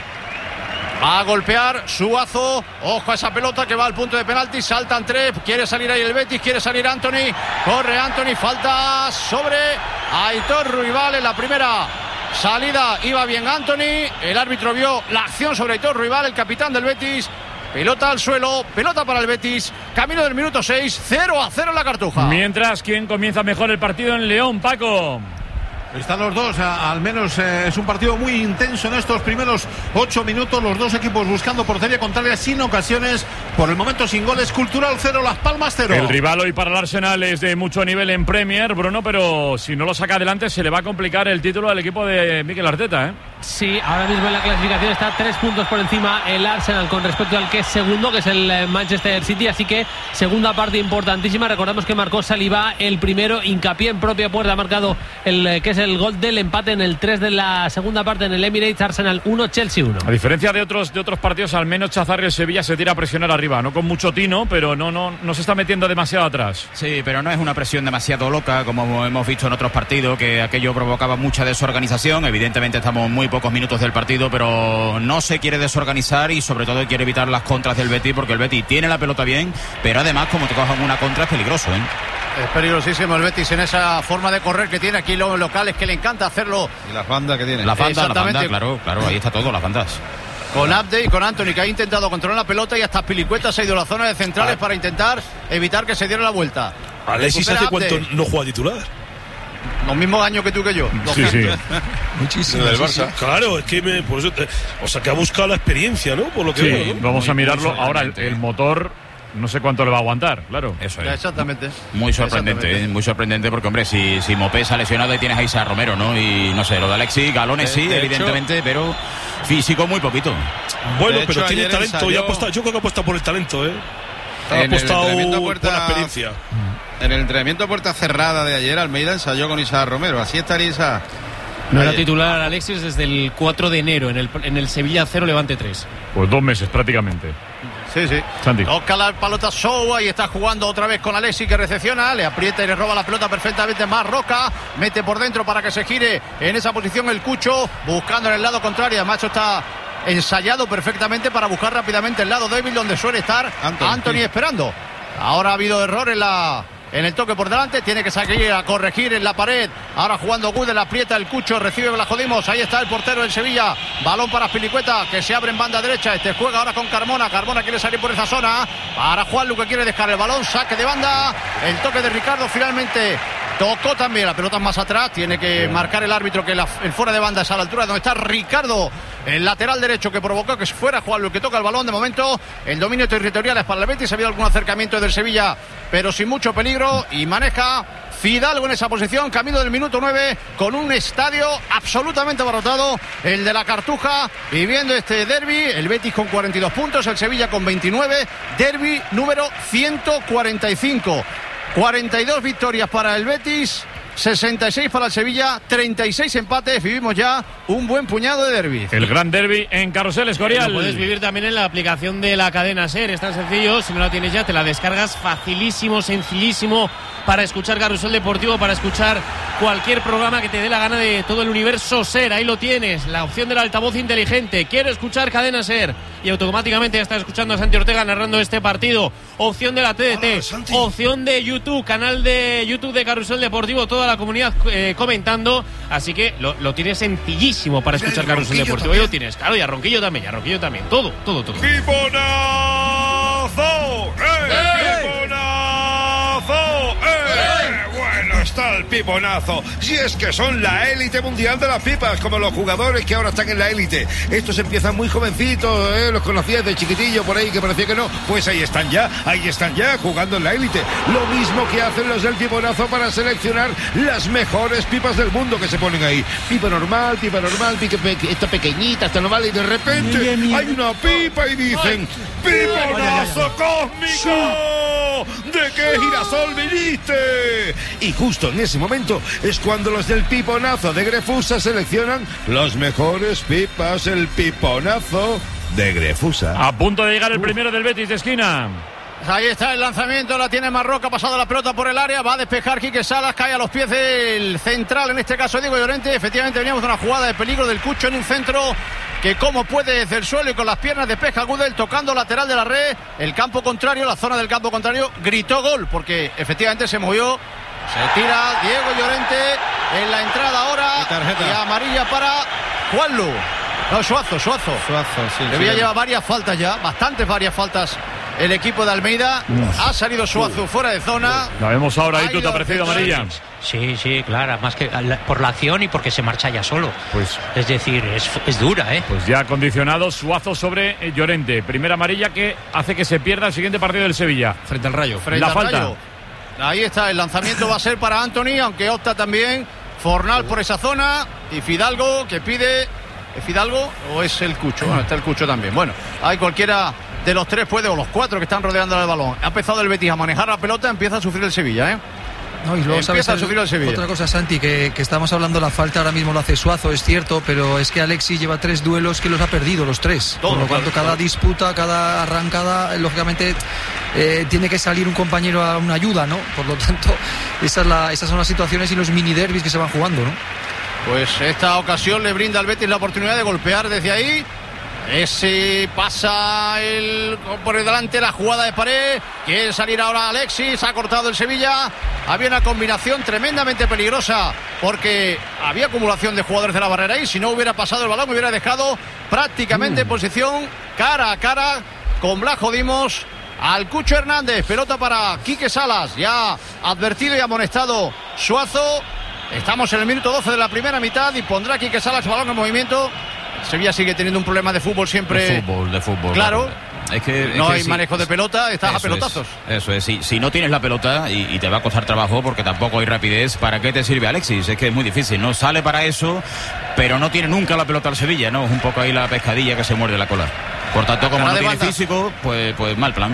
T: Va a golpear Suazo. Ojo a esa pelota que va al punto de penalti. Saltan 3. Quiere salir ahí el Betis. Quiere salir Anthony. Corre Anthony. Falta sobre Aitor Ruibal en la primera salida. Iba bien Anthony. El árbitro vio la acción sobre Aitor Ruibal, el capitán del Betis. Pelota al suelo. Pelota para el Betis. Camino del minuto 6. 0-0 en la Cartuja.
F: Mientras, ¿quién comienza mejor el partido en León, Paco?
D: Están los dos, al menos es un partido muy intenso en estos primeros 8 minutos. Los dos equipos buscando portería contraria sin ocasiones. Por el momento sin goles. Cultural 0, Las Palmas 0.
F: El rival hoy para el Arsenal es de mucho nivel en Premier, Bruno, pero si no lo saca adelante se le va a complicar el título al equipo de Mikel Arteta, ¿eh?
W: Sí, ahora mismo en la clasificación está 3 puntos por encima el Arsenal con respecto al que es segundo, que es el Manchester City. Así que segunda parte importantísima. Recordamos que marcó Saliba el primero, hincapié en propia puerta. Ha marcado el que es el gol del empate en el 3 de la segunda parte en el Emirates. Arsenal 1, Chelsea 1.
F: A diferencia de otros partidos, al menos Chazarri el Sevilla se tira a presionar arriba, no con mucho tino, pero no se está metiendo demasiado atrás.
C: Sí, pero no es una presión demasiado loca, como hemos visto en otros partidos, que aquello provocaba mucha desorganización. Evidentemente estamos muy pocos minutos del partido, pero no se quiere desorganizar y sobre todo quiere evitar las contras del Betis, porque el Betis tiene la pelota bien, pero además como te cojan una contra es peligroso, ¿eh?
T: Es peligrosísimo el Betis en esa forma de correr que tiene aquí los locales, que le encanta hacerlo.
U: Y las bandas que tiene.
C: Las bandas, claro, ahí está todo, las bandas.
T: Con Abde y con Anthony, que ha intentado controlar la pelota, y hasta Pilicueta se ha ido a la zona de centrales para intentar evitar que se diera la vuelta.
V: Alexis hace cuánto no juega titular.
T: Los mismos años que tú que yo.
F: Sí.
V: Muchísimo. Del Barça. Claro, es que por eso o sea, que ha buscado la experiencia, ¿no? Por lo que veo, ¿no?
F: Vamos a mirarlo. Ahora el motor no sé cuánto le va a aguantar, claro.
C: Eso es.
T: Exactamente.
C: Muy sorprendente, muy sorprendente, porque hombre, si Mopé se ha lesionado y tienes a Isa Romero, ¿no? Y no sé, lo de Alexis, galones sí, evidentemente, pero físico muy poquito.
V: Bueno, pero tiene talento y apuesta, yo creo que apuesta por el talento, ¿eh? Ha apostado por la experiencia.
U: En el entrenamiento a puerta cerrada de ayer, Almeida ensayó con Isa Romero. Así estaría Isa.
W: No era titular Alexis desde el 4 de enero en el Sevilla 0, Levante 3.
F: Pues 2 meses prácticamente.
T: Sí.
F: Santi.
T: Toca la pelota Show y está jugando otra vez con Alexis, que recepciona, le aprieta y le roba la pelota perfectamente más Roca, mete por dentro para que se gire en esa posición el Cucho, buscando en el lado contrario. Macho está ensayado perfectamente para buscar rápidamente el lado débil donde suele estar Anthony esperando. Ahora ha habido error en el toque por delante, tiene que salir a corregir en la pared. Ahora jugando Gudel, aprieta el Cucho, recibe Blajodimos, ahí está el portero del Sevilla. Balón para Pilicueta, que se abre en banda derecha. Juega ahora con Carmona. Carmona quiere salir por esa zona. Para Juanlu, que quiere dejar el balón, saque de banda. El toque de Ricardo finalmente tocó también. La pelota más atrás, tiene que marcar el árbitro que el fuera de banda es a la altura donde está Ricardo, el lateral derecho, que provocó que fuera Juanlu, que toca el balón. De momento el dominio territorial es para el Betis. Ha habido algún acercamiento del Sevilla, pero sin mucho peligro, y maneja Fidalgo en esa posición, camino del minuto 9, con un estadio absolutamente abarrotado, el de la Cartuja, viviendo este derbi. El Betis con 42 puntos, el Sevilla con 29, derbi número 145. 42 victorias para el Betis, 66 para el Sevilla, 36 empates. Vivimos ya un buen puñado de derbis.
F: El gran derbi en Carrusel Escorial.
W: Lo puedes vivir también en la aplicación de la cadena SER. Es tan sencillo, si no la tienes ya, te la descargas facilísimo, sencillísimo, para escuchar Carrusel Deportivo, para escuchar cualquier programa que te dé la gana de todo el universo SER. Ahí lo tienes, la opción del altavoz inteligente. Quiero escuchar cadena SER, y automáticamente ya estás escuchando a Santi Ortega narrando este partido. Opción de la TDT, opción de YouTube, canal de YouTube de Carrusel Deportivo, toda la comunidad comentando. Así que lo tienes sencillísimo para escuchar Carrusel Deportivo. Ahí lo tienes, claro, y a Ronquillo también, todo.
G: ¡Piponazo! ¡Piponazo! Bueno está el piponazo. Si es que son la élite mundial de las pipas, como los jugadores que ahora están en la élite. Estos empiezan muy jovencitos, los conocías de chiquitillo por ahí que parecía que no. Pues ahí están ya, jugando en la élite. Lo mismo que hacen los del piponazo para seleccionar las mejores pipas del mundo que se ponen ahí. Pipa normal, esta pequeñita, esta normal, y de repente hay una pipa y dicen: ¡piponazo cósmico! ¿De qué girasol viniste? Y justo en ese momento es cuando los del piponazo de Grefusa seleccionan las mejores pipas, el piponazo de Grefusa.
F: A punto de llegar el primero del Betis de esquina.
T: Ahí está el lanzamiento, la tiene Marroca, ha pasado la pelota por el área, va a despejar Quique Salas, cae a los pies del central, en este caso Diego Llorente. Efectivamente veníamos de una jugada de peligro del Cucho en un centro que como puede desde el suelo y con las piernas despeja Gudel tocando lateral de la red. El campo contrario, la zona del campo contrario, gritó gol porque efectivamente se movió. Se tira Diego Llorente en la entrada ahora y amarilla para Juanlu. No, Suazo,
U: sí.
T: Debía llevar varias faltas ya, varias faltas. El equipo de Almeida ha salido Suazo fuera de zona.
F: La vemos ahora ahí, tú te ha parecido amarilla.
A: Sí, claro, más que por la acción y porque se marcha ya solo. Pues es decir, es dura, ¿eh?
F: Pues ya condicionado Suazo sobre Llorente. Primera amarilla que hace que se pierda el siguiente partido del Sevilla.
W: Frente al Rayo.
F: La falta.
T: Rayo. Ahí está, el lanzamiento va a ser para Anthony, aunque opta también Fornal por esa zona. Y Fidalgo que pide. ¿Es Fidalgo o es el Cucho? Bueno, está el Cucho también. Bueno, hay cualquiera de los tres puede, o los cuatro que están rodeando el balón. Ha empezado el Betis a manejar la pelota, empieza a sufrir el Sevilla, ¿eh?
B: No, y luego
T: empieza a sufrir el Sevilla.
B: Otra cosa, Santi, que estamos hablando de la falta, ahora mismo lo hace Suazo, es cierto, pero es que Alexis lleva 3 duelos que los ha perdido, los 3. Por lo tanto, cada disputa, cada arrancada, lógicamente tiene que salir un compañero a una ayuda, ¿no? Por lo tanto, esas son las situaciones y los mini derbis que se van jugando, ¿no?
T: Pues esta ocasión le brinda al Betis la oportunidad de golpear desde ahí. Ese pasa por delante la jugada de pared. Quiere salir ahora Alexis. Ha cortado el Sevilla. Había una combinación tremendamente peligrosa porque había acumulación de jugadores de la barrera y si no hubiera pasado el balón hubiera dejado prácticamente en posición cara a cara con Blajo Dimos al Cucho Hernández. Pelota para Quique Salas. Ya advertido y amonestado Suazo. Estamos en el minuto 12 de la primera mitad y pondrá Quique Salas balón en movimiento. Sevilla sigue teniendo un problema de fútbol siempre.
C: De fútbol.
T: Claro.
C: No
T: hay manejo de pelota, estás a pelotazos.
C: Eso es. Si no tienes la pelota y te va a costar trabajo porque tampoco hay rapidez, ¿para qué te sirve Alexis? Es que es muy difícil. No sale para eso, pero no tiene nunca la pelota al Sevilla, ¿no? Es un poco ahí la pescadilla que se muerde la cola. Por tanto, como no tiene físico, pues mal plan.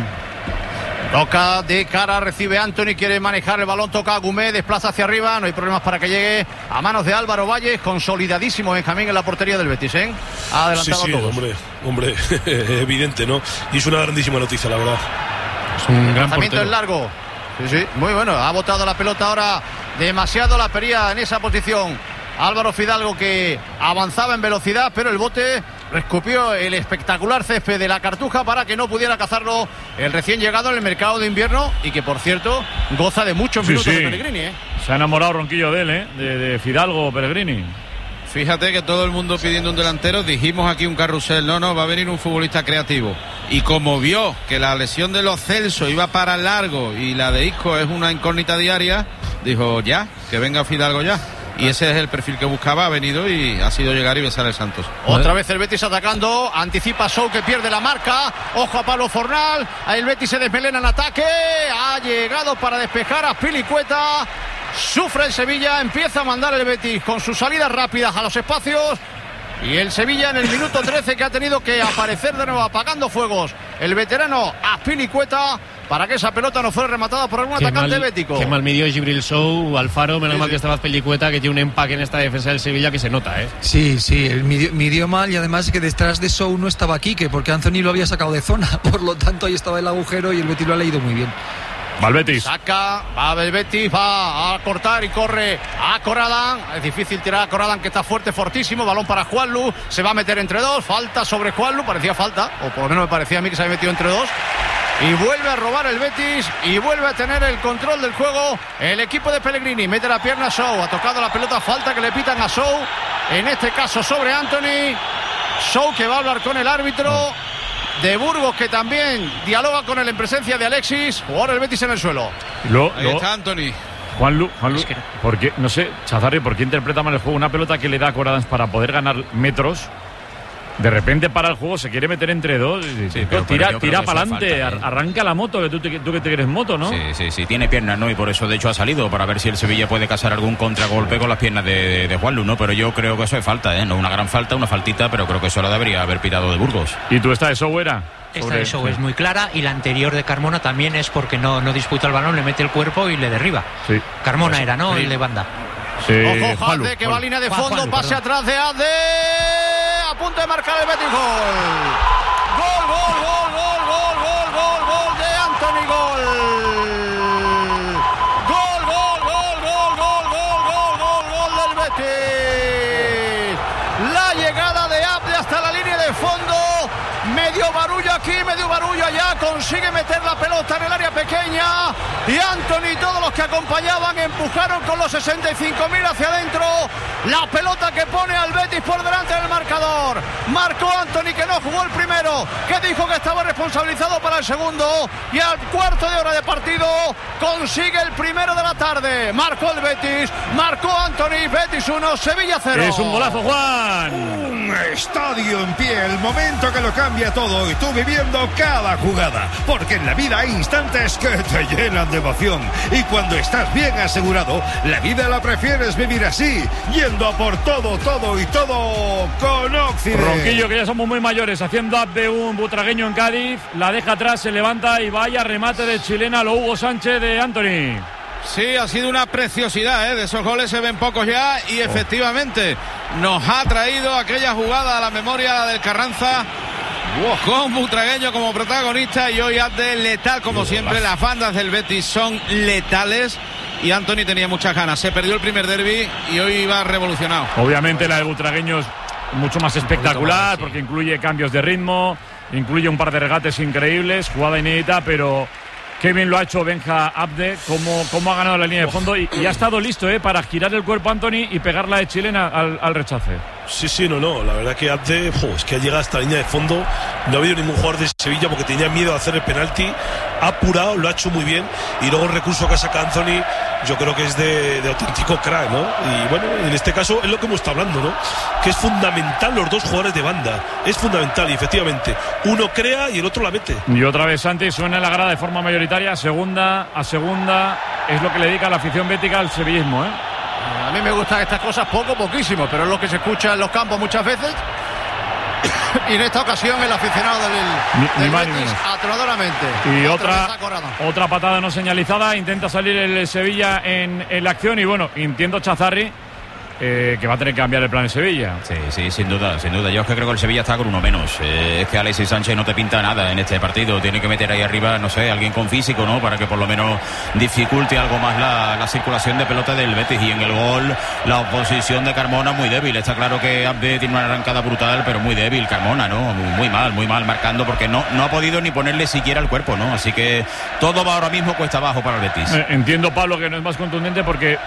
T: Toca de cara, recibe Anthony, quiere manejar el balón, toca a Gumé, desplaza hacia arriba, no hay problemas para que llegue a manos de Álvaro Valles, consolidadísimo Benjamín en la portería del Betis, ¿eh? Ha adelantado a todos.
V: Hombre, evidente, ¿no? Y es una grandísima noticia, la verdad.
T: Es un gran lanzamiento en largo. Sí, muy bueno, ha botado la pelota ahora demasiado, la pería en esa posición. Álvaro Fidalgo que avanzaba en velocidad, pero el bote escupió el espectacular césped de la Cartuja para que no pudiera cazarlo el recién llegado en el mercado de invierno y que, por cierto, goza de muchos minutos de Pellegrini, ¿eh?
F: Se ha enamorado Ronquillo de él, de Fidalgo Pellegrini.
U: Fíjate que todo el mundo pidiendo un delantero, dijimos aquí un carrusel, no, va a venir un futbolista creativo. Y como vio que la lesión de Lo Celso iba para largo y la de Isco es una incógnita diaria, dijo ya, que venga Fidalgo ya. Y ese es el perfil que buscaba, ha venido y ha sido llegar y besar el Santos.
T: Otra vez el Betis atacando, anticipa Sou que pierde la marca, ojo a Pablo Fornal, el Betis se desmelena en ataque, ha llegado para despejar a Pilicueta, sufre el Sevilla, empieza a mandar el Betis con sus salidas rápidas a los espacios. Y el Sevilla en el minuto 13 que ha tenido que aparecer de nuevo apagando fuegos el veterano Azpilicueta para que esa pelota no fuera rematada por algún atacante bético.
W: Qué mal midió Gibril Sou, Alfaro, menos mal que estaba Azpilicueta, que tiene un empaque en esta defensa del Sevilla que se nota, ¿eh?
B: Sí, midió mal y además que detrás de Sou no estaba Quique porque Anthony lo había sacado de zona, por lo tanto ahí estaba el agujero y el Betis lo ha leído muy bien.
F: Va el Betis.
T: Saca, va el Betis, va a cortar y corre a Corradan. Es difícil tirar a Corradan, que está fuerte, fortísimo. Balón para Juanlu, se va a meter entre dos. Falta sobre Juanlu, parecía falta, o por lo menos me parecía a mí que se había metido entre dos. Y vuelve a robar el Betis y vuelve a tener el control del juego el equipo de Pellegrini. Mete la pierna a Sou, ha tocado la pelota, falta que le pitan a Sou, en este caso sobre Anthony. Sou que va a hablar con el árbitro de Burgos, que también dialoga con él en presencia de Alexis. Ahora el Betis en el suelo.
U: Ahí está Anthony.
F: Juanlu, ¿por qué? No sé, Chazarri, ¿por qué interpreta mal el juego? Una pelota que le da a Corredans para poder ganar metros. De repente para el juego, se quiere meter entre dos. Sí, tira para adelante, arranca la moto, que tú que te quieres moto, ¿no?
C: Sí, tiene piernas, ¿no? Y por eso, de hecho, ha salido, para ver si el Sevilla puede casar algún contragolpe con las piernas de Juanlu, ¿no? Pero yo creo que eso es falta, ¿eh? No una gran falta, una faltita, pero creo que eso lo debería haber pitado de Burgos.
F: ¿Y tú esta de Sobera?
A: Esta de Sow es muy clara, y la anterior de Carmona también es porque no disputa el balón, le mete el cuerpo y le derriba. Sí. Carmona era, ¿no? Sí. El de banda.
T: Sí. Ojo, Azde, que va a línea de fondo, Juanlu, pase atrás de Azde. A punto de marcar el Betis. Gol de Anthony. Gol del Betis. La llegada de Abde hasta la línea de fondo. Medio barullo aquí, medio barullo allá. Consigue meter la pelota en el área pequeña. Y Anthony y todos los que acompañaban empujaron con los 65.000 hacia adentro. La pelota que pone al Betis por delante del marcador. Marcó Anthony, que no jugó el primero, que dijo que estaba responsabilizado para el segundo. Y al cuarto de hora de partido consigue el primero de la tarde. Marcó el Betis, marcó Anthony. Betis 1, Sevilla 0.
F: Es un golazo, Juan.
G: Un estadio en pie, el momento que lo cambia todo, y tú viviendo cada jugada, porque en la vida hay instantes que te llenan de emoción, y cuando estás bien asegurado, la vida la prefieres vivir así, yendo a por todo con Occident.
F: Ronquillo, que ya somos muy mayores, haciendo up de un butragueño en Cádiz, la deja atrás, se levanta y vaya remate de chilena, lo Hugo Sánchez de Anthony.
U: Sí, ha sido una preciosidad, ¿eh? De esos goles se ven pocos ya, y efectivamente nos ha traído aquella jugada a la memoria, la del Carranza, con Butragueño como protagonista, y hoy Abde letal como siempre. Las bandas del Betis son letales, y Anthony tenía muchas ganas. Se perdió el primer derbi y hoy va revolucionado.
F: Obviamente la de Butragueño es mucho más espectacular, porque incluye cambios de ritmo, incluye un par de regates increíbles, jugada inédita, pero qué bien lo ha hecho Benja Abde, cómo ha ganado la línea de fondo, y ha estado listo para girar el cuerpo a Anthony y pegarla de chilena al rechace.
V: Sí, no, la verdad que Abde, es que ha llegado hasta la línea de fondo, no ha habido ningún jugador de Sevilla porque tenía miedo de hacer el penalti, ha apurado, lo ha hecho muy bien, y luego el recurso que ha sacado Anthony, yo creo que es de auténtico crack, ¿no? Y bueno, en este caso es lo que hemos estado hablando, ¿no? Que es fundamental los dos jugadores de banda, es fundamental, y efectivamente, uno crea y el otro la mete.
F: Y otra vez Santi suena en la grada de forma mayoritaria, segunda a segunda, es lo que le dedica la afición bética al sevillismo, ¿eh?
T: A mí me gustan estas cosas poquísimo, pero es lo que se escucha en los campos muchas veces. Y en esta ocasión el aficionado del Betis atronadoramente.
F: Y otra patada no señalizada, intenta salir el Sevilla en la acción, y bueno, entiendo Chazarri que va a tener que cambiar el plan en Sevilla.
C: Sí, sin duda. Yo es que creo que el Sevilla está con uno menos. Es que Alexis Sánchez no te pinta nada en este partido. Tiene que meter ahí arriba, no sé, alguien con físico, ¿no? Para que por lo menos dificulte algo más la circulación de pelota del Betis. Y en el gol, la oposición de Carmona muy débil. Está claro que Abde tiene una arrancada brutal, pero muy débil Carmona, ¿no? Muy mal marcando, porque no ha podido ni ponerle siquiera el cuerpo, ¿no? Así que todo va ahora mismo cuesta abajo para el Betis.
F: Entiendo, Pablo, que no es más contundente porque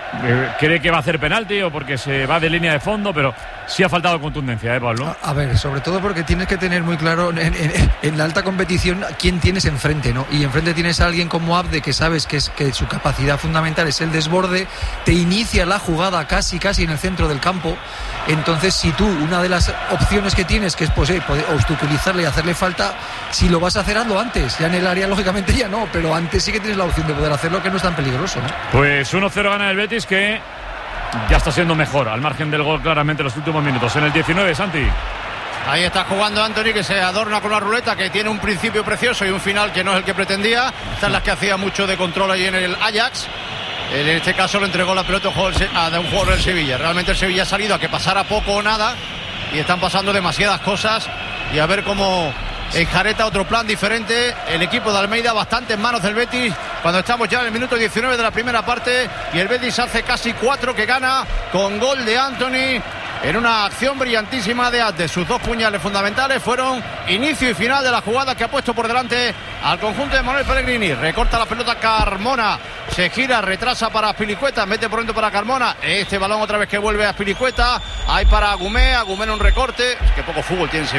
F: cree que va a hacer penalti o porque se va de línea de fondo, pero sí ha faltado contundencia, Pablo.
B: A ver, sobre todo porque tienes que tener muy claro en la alta competición quién tienes enfrente, ¿no? Y enfrente tienes a alguien como Abde, que sabes que su capacidad fundamental es el desborde, te inicia la jugada casi en el centro del campo. Entonces, si tú, una de las opciones que tienes, que es poder obstaculizarle y hacerle falta, si lo vas a hacer, hazlo antes. Ya en el área, lógicamente, ya no, pero antes sí que tienes la opción de poder hacerlo, que no es tan peligroso, ¿no?
F: Pues 1-0 gana el Betis, que ya está siendo mejor, al margen del gol claramente en los últimos minutos. En el 19, Santi.
T: Ahí está jugando Anthony, que se adorna con la ruleta, que tiene un principio precioso y un final que no es el que pretendía. Estas las que hacía mucho de control ahí en el Ajax. En este caso le entregó la pelota a un jugador del Sevilla. Realmente el Sevilla ha salido a que pasara poco o nada, y están pasando demasiadas cosas, y a ver cómo enjareta otro plan diferente el equipo de Almeida, bastante en manos del Betis, cuando estamos ya en el minuto 19 de la primera parte, y el Betis hace casi 4 que gana con gol de Anthony en una acción brillantísima de Abde. Sus dos puñales fundamentales fueron inicio y final de la jugada que ha puesto por delante al conjunto de Manuel Pellegrini. Recorta la pelota Carmona, se gira, retrasa para Azpilicueta, mete por dentro para Carmona. Este balón otra vez que vuelve a Azpilicueta, hay para Agumé en un recorte. Qué poco fútbol tiene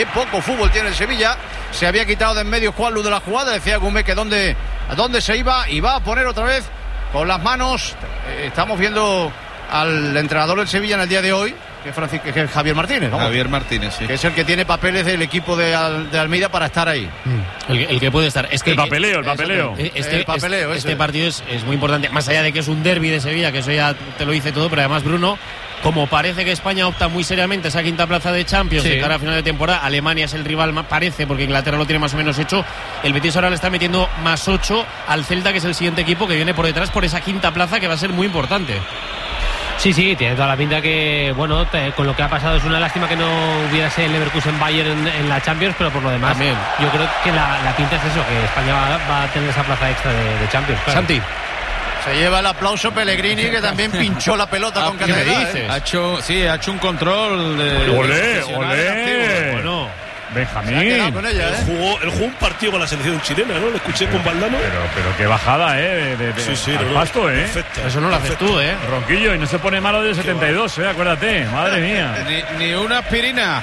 T: el Sevilla, se había quitado de en medio Juanlu de la jugada, decía Agumé que a dónde se iba, y va a poner otra vez con las manos. Estamos viendo al entrenador del Sevilla en el día de hoy, que es Javier Martínez. Vamos.
U: Javier Martínez, sí.
T: Que es el que tiene papeles del equipo de Almeida para estar ahí.
W: El que puede estar. Es que
F: el papeleo.
W: Este partido es muy importante. Más allá de que es un derbi de Sevilla, que eso ya te lo dice todo, pero además, Bruno, como parece que España opta muy seriamente a esa quinta plaza de Champions de cara a final de temporada, Alemania es el rival, parece, porque Inglaterra lo tiene más o menos hecho. El Betis ahora le está metiendo +8 al Celta, que es el siguiente equipo que viene por detrás por esa quinta plaza, que va a ser muy importante.
H: Sí, tiene toda la pinta que, bueno, con lo que ha pasado es una lástima que no hubiese el Leverkusen-Bayern en la Champions, pero por lo demás, también. Yo creo que la pinta es eso, que España va a tener esa plaza extra de Champions. Claro.
T: Santi. Se lleva el aplauso Pellegrini, que también pinchó la pelota con
U: ¿Qué me dices? Ha hecho un control de...
F: ¡Olé!
U: Bueno,
F: Benjamín.
V: Él jugó un partido con la selección chilena, ¿no? Lo escuché con Valdano.
F: Pero qué bajada, al pasto,
V: Perfecta.
W: Eso no lo haces tú,
F: Ronquillo, y no se pone malo del 72, acuérdate, madre mía.
U: Ni una aspirina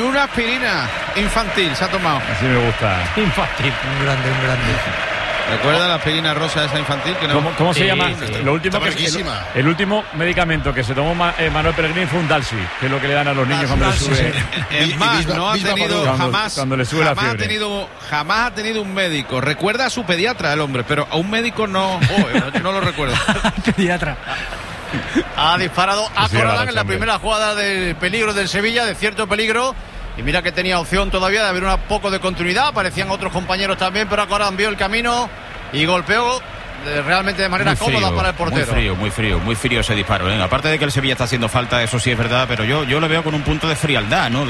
U: infantil se ha tomado.
F: Así me gusta.
H: Infantil, un grande.
U: ¿Recuerda la aspirina rosa esa infantil? Que no...
F: ¿Cómo se llama? Lo último el último medicamento que se tomó Manuel Pellegrini fue un Dalsi, que es lo que le dan a los niños cuando les sube.
U: Es más, no ha tenido
F: cuando le sube la fiebre.
U: Jamás ha tenido un médico. Recuerda a su pediatra el hombre, pero a un médico no lo recuerdo.
H: Pediatra.
T: Ha disparado a Corralán en la primera jugada de peligro del Sevilla, de cierto peligro. Y mira que tenía opción todavía de haber un poco de continuidad. Aparecían otros compañeros también, pero Corralán vio el camino y golpeó realmente de manera cómoda para el portero.
C: Muy frío ese disparo. Aparte de que el Sevilla está haciendo falta, eso sí es verdad, pero yo lo veo con un punto de frialdad, ¿no?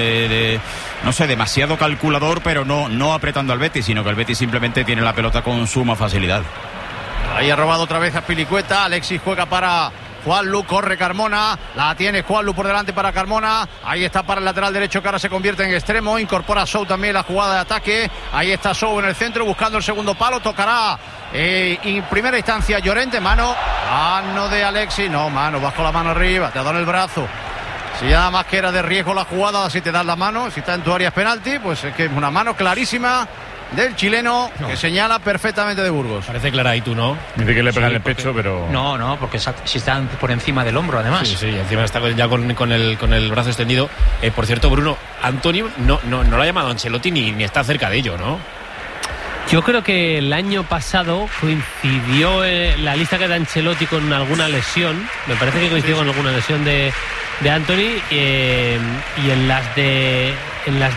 C: No sé, demasiado calculador, pero no apretando al Betis, sino que el Betis simplemente tiene la pelota con suma facilidad.
T: Ahí ha robado otra vez a Pilicueta. Alexis juega para Juanlu, corre Carmona, la tiene Juanlu por delante para Carmona, ahí está para el lateral derecho que ahora se convierte en extremo, incorpora Sou también la jugada de ataque, ahí está Sou en el centro buscando el segundo palo, tocará en primera instancia Llorente, mano de Alexis, bajo la mano arriba, te ha dado el brazo. Si ya nada más que era de riesgo la jugada, si te das la mano, si está en tu área es penalti, pues es que es una mano clarísima del chileno que señala perfectamente de Burgos.
W: Parece clara ahí tú, ¿no?
F: Dice que le pega en el pecho, pero...
A: No, porque si está por encima del hombro, además.
W: Sí, encima está ya con el brazo extendido. Por cierto, Bruno, Antonio no lo ha llamado Ancelotti ni está cerca de ello, ¿no?
H: Yo creo que el año pasado coincidió la lista que da Ancelotti con alguna lesión. Me parece que coincidió con alguna lesión de Anthony y en las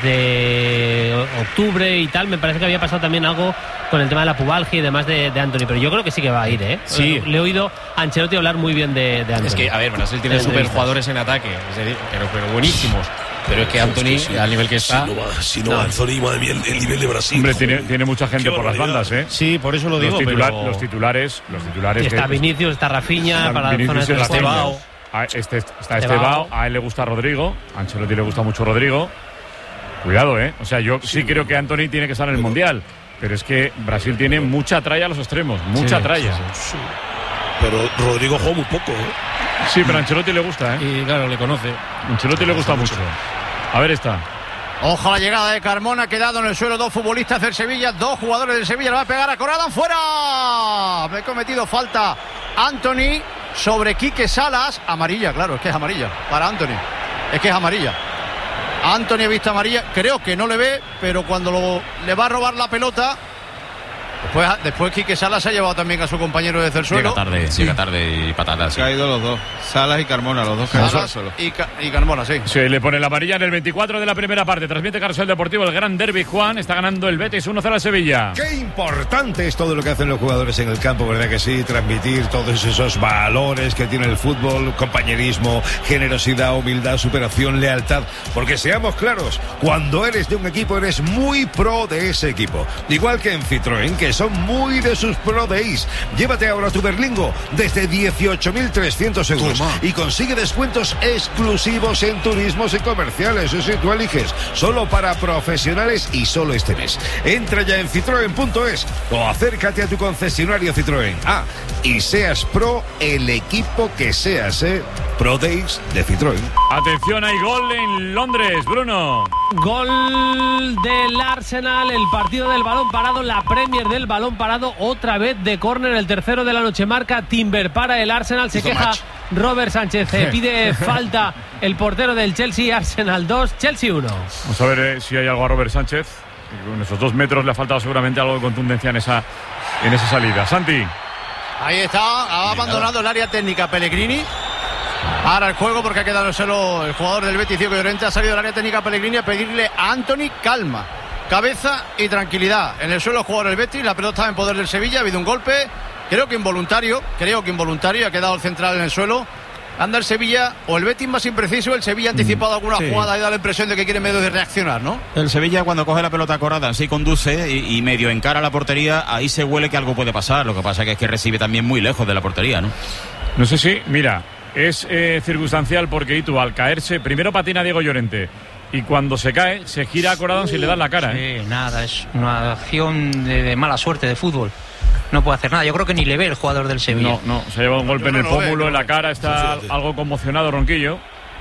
H: de octubre y tal me parece que había pasado también algo con el tema de la pubalgia y demás de Anthony, pero yo creo que sí que va a ir,
W: Sí.
H: Le he oído a Ancelotti hablar muy bien de Anthony.
W: Es que, a ver, Brasil tiene superjugadores en ataque, pero buenísimos. Pero es que Anthony, al nivel que está...
V: Si no va Anthony, madre mía, el nivel de Brasil.
F: Hombre, tiene mucha gente por las bandas,
W: Sí, por eso lo digo,
F: Los titulares...
H: Está Vinicius, está Rafinha, para la zona de
W: Estebao.
F: Está Estebao, a él le gusta Rodrigo, a Ancelotti le gusta mucho Rodrigo. Cuidado, O sea, yo sí creo que Anthony tiene que estar en el Mundial, pero es que Brasil tiene mucha tralla a los extremos, mucha tralla.
V: Sí. Pero Rodrigo juega muy poco,
F: Sí, pero a Ancelotti le gusta,
W: Y claro, le conoce.
F: A Ancelotti le gusta mucho. A ver esta.
T: Ojo a la llegada de Carmona, ha quedado en el suelo dos futbolistas del Sevilla, dos jugadores del Sevilla, le va a pegar a Corralán, fuera. Me he cometido falta Anthony sobre Quique Salas, amarilla, claro, es que es amarilla para Anthony, es que es amarilla. Anthony ha visto amarilla, creo que no le ve, pero cuando le va a robar la pelota, después Quique Salas se ha llevado también a su compañero desde el suelo.
C: Llega tarde y patadas.
U: Se ha ido los dos, Salas y Carmona, los dos.
T: Salas y Carmona, sí.
F: Sí, le pone la amarilla en el 24 de la primera parte. Transmite Carrusel Deportivo, el gran derbi, Juan. Está ganando el Betis 1-0 a Sevilla.
G: Qué importante es todo lo que hacen los jugadores en el campo, ¿verdad que sí? Transmitir todos esos valores que tiene el fútbol, compañerismo, generosidad, humildad, superación, lealtad. Porque seamos claros, cuando eres de un equipo, eres muy pro de ese equipo. Igual que en Citroën, que son muy de sus Pro Days. Llévate ahora tu Berlingo desde 18.300 euros y consigue descuentos exclusivos en turismos y comerciales. Eso sí, tú eliges, solo para profesionales y solo este mes. Entra ya en citroen.es o acércate a tu concesionario Citroën. Y seas pro el equipo que seas, Pro Days de Citroën.
F: Atención, hay gol en Londres, Bruno.
H: Gol del Arsenal, el partido del balón parado, la Premier de del balón parado otra vez de córner, el tercero de la noche. Marca Timber para el Arsenal. Se queja Robert Sánchez. Pide falta el portero del Chelsea. Arsenal 2, Chelsea 1.
F: Vamos a ver si hay algo a Robert Sánchez. Con esos 2 metros le ha faltado seguramente algo de contundencia en esa salida. Santi.
T: Ahí está, ha abandonado el área técnica Pellegrini. Ahora el juego, porque ha quedado solo el jugador del Betis, Diego Llorente. Ha salido del área técnica Pellegrini a pedirle a Anthony calma, cabeza y tranquilidad. En el suelo el jugador del Betis, la pelota estaba en poder del Sevilla, ha habido un golpe, creo que involuntario, ha quedado el central en el suelo. Anda el Sevilla, o el Betis más impreciso, el Sevilla ha anticipado alguna jugada y da la impresión de que quiere medio de reaccionar, ¿no?
C: El Sevilla, cuando coge la pelota corada, así conduce y medio encara la portería, ahí se huele que algo puede pasar. Lo que pasa es que recibe también muy lejos de la portería, ¿no?
F: No sé si, mira, es circunstancial porque Itu al caerse, primero patina Diego Llorente y cuando se cae, se gira a Corado si le dan la cara.
A: Nada, es una acción de mala suerte de fútbol. No puede hacer nada. Yo creo que ni le ve el jugador del Sevilla.
F: No, se lleva un golpe en el pómulo, en la cara. Está algo conmocionado Ronquillo.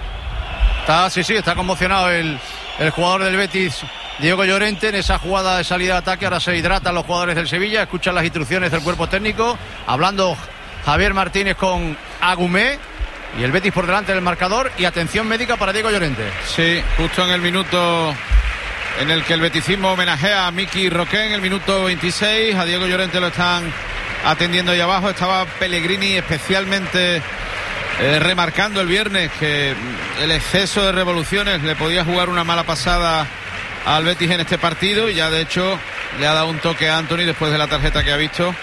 T: Está conmocionado el jugador del Betis, Diego Llorente, en esa jugada de salida de ataque. Ahora se hidratan los jugadores del Sevilla, escuchan las instrucciones del cuerpo técnico, hablando Javier Martínez con Agumé, y el Betis por delante del marcador, y atención médica para Diego Llorente.
U: Sí, justo en el minuto en el que el beticismo homenajea a Miki Roquén, en el minuto 26, a Diego Llorente lo están atendiendo ahí abajo. Estaba Pellegrini especialmente remarcando el viernes que el exceso de revoluciones le podía jugar una mala pasada al Betis en este partido, y ya de hecho le ha dado un toque a Anthony después de la tarjeta que ha visto,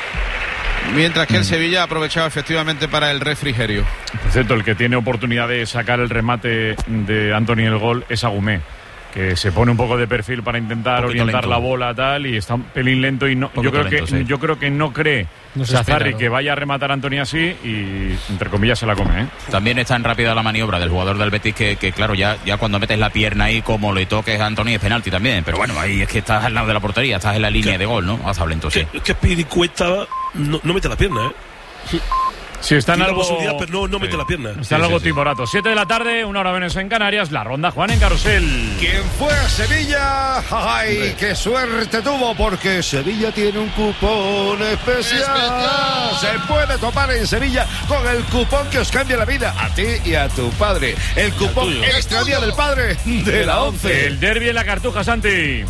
U: mientras que el Sevilla ha aprovechado efectivamente para el refrigerio.
F: Por cierto, el que tiene oportunidad de sacar el remate de Anthony el gol es Agumé, que se pone un poco de perfil para intentar orientar lento la bola tal, y está un pelín lento, y no, yo creo que no cree Sazarri que vaya a rematar a Anthony así, y entre comillas se la come, ¿eh?
C: También está en rápida la maniobra del jugador del Betis, que claro, ya cuando metes la pierna ahí, como le toques a Anthony, es penalti también, pero bueno, ahí es que estás al lado de la portería, estás en la línea de gol, ¿no? Haz lento, sí.
V: Es que Piricueta no mete la pierna, ¿eh?
F: Sí, está en algo,
V: pero no mete la pierna.
F: Está en algo timorato. 7 de la tarde, 1 hora menos en Canarias. La ronda Juan en Carrusel.
G: ¿Quién fue a Sevilla? ¡Ay, qué suerte tuvo! Porque Sevilla tiene un cupón especial. Se puede topar en Sevilla con el cupón que os cambia la vida a ti y a tu padre. El cupón Extra Día del Padre de la 11.
F: El derbi en la Cartuja, Santi.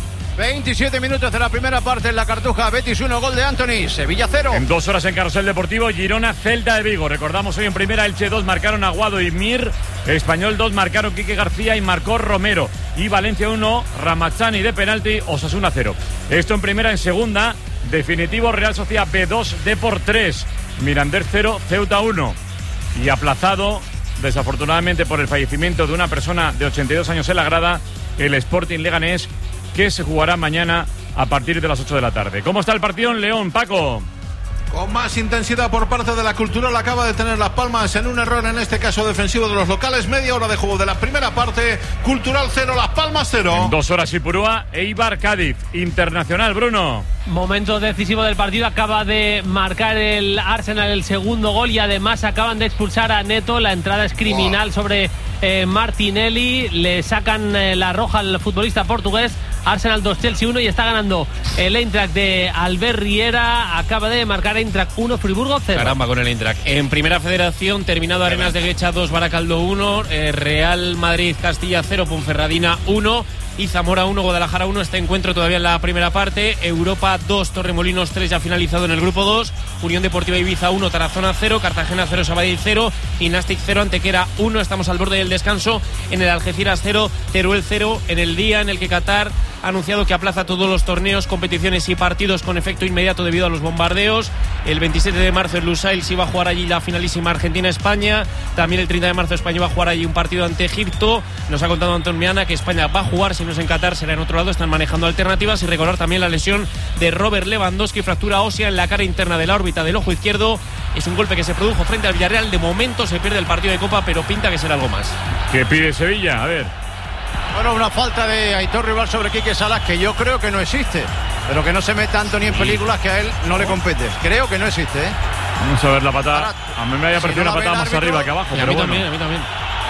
T: 27 minutos de la primera parte en la Cartuja. Betis 1, gol de Anthony, Sevilla 0.
F: En 2 horas en Carrusel Deportivo, Girona, Celta de Vigo. Recordamos hoy en primera, Elche 2 marcaron Aguado y Mir. Español 2 marcaron Quique García y marcó Romero. Y Valencia 1, Ramazzani de penalti, Osasuna 0. Esto en primera. En segunda, definitivo Real Sociedad B2, Depor 3, Mirandés 0, Ceuta 1. Y aplazado, desafortunadamente por el fallecimiento de una persona de 82 años en la grada, el Sporting Leganés, que se jugará mañana a partir de las 8 de la tarde. ¿Cómo está el partido en León, Paco?
D: Con más intensidad por parte de la Cultural, acaba de tener Las Palmas en un error, en este caso defensivo de los locales. Media hora de juego de la primera parte. Cultural 0, Las Palmas 0.
F: En 2 horas Ipurúa, Eibar Cádiz. Internacional, Bruno.
H: Momento decisivo del partido. Acaba de marcar el Arsenal el segundo gol, y además acaban de expulsar a Neto. La entrada es criminal sobre Martinelli. Le sacan la roja al futbolista portugués. Arsenal 2, Chelsea 1, y está ganando el Eintracht de Albert Riera. Acaba de marcar Eintracht 1, Friburgo 0.
W: Caramba con el Eintracht. En primera federación, terminado Arenas de Guecha 2, Baracaldo 1, Real Madrid Castilla 0, Ponferradina 1 y Zamora 1, Guadalajara 1. Este encuentro todavía en la primera parte. Europa 2, Torremolinos 3, ya finalizado en el grupo 2. Unión Deportiva Ibiza 1, Tarazona 0, Cartagena 0, Sabadell 0 y Nastic 0, Antequera 1. Estamos al borde del descanso. En el Algeciras 0, Teruel 0, en el día en el que Qatar ha anunciado que aplaza todos los torneos, competiciones y partidos con efecto inmediato debido a los bombardeos. El 27 de marzo en Lusail se iba a jugar allí la finalísima Argentina-España. También el 30 de marzo España va a jugar allí un partido ante Egipto. Nos ha contado Antón Meana que España va a jugar, si no es en Qatar será en otro lado. Están manejando alternativas, y recordar también la lesión de Robert Lewandowski, fractura ósea en la cara interna de la órbita del ojo izquierdo. Es un golpe que se produjo frente al Villarreal. De momento se pierde el partido de Copa, pero pinta que será algo más.
F: ¿Qué pide Sevilla? A ver.
T: Bueno, una falta de Aitor Rival sobre Quique Salas, que yo creo que no existe, pero que no se meta Anthony en películas que a él no le compete. Creo que no existe, ¿eh?
F: Vamos a ver la patada. A mí me había parecido una patada más arriba que abajo,
W: pero
F: a mí
W: también.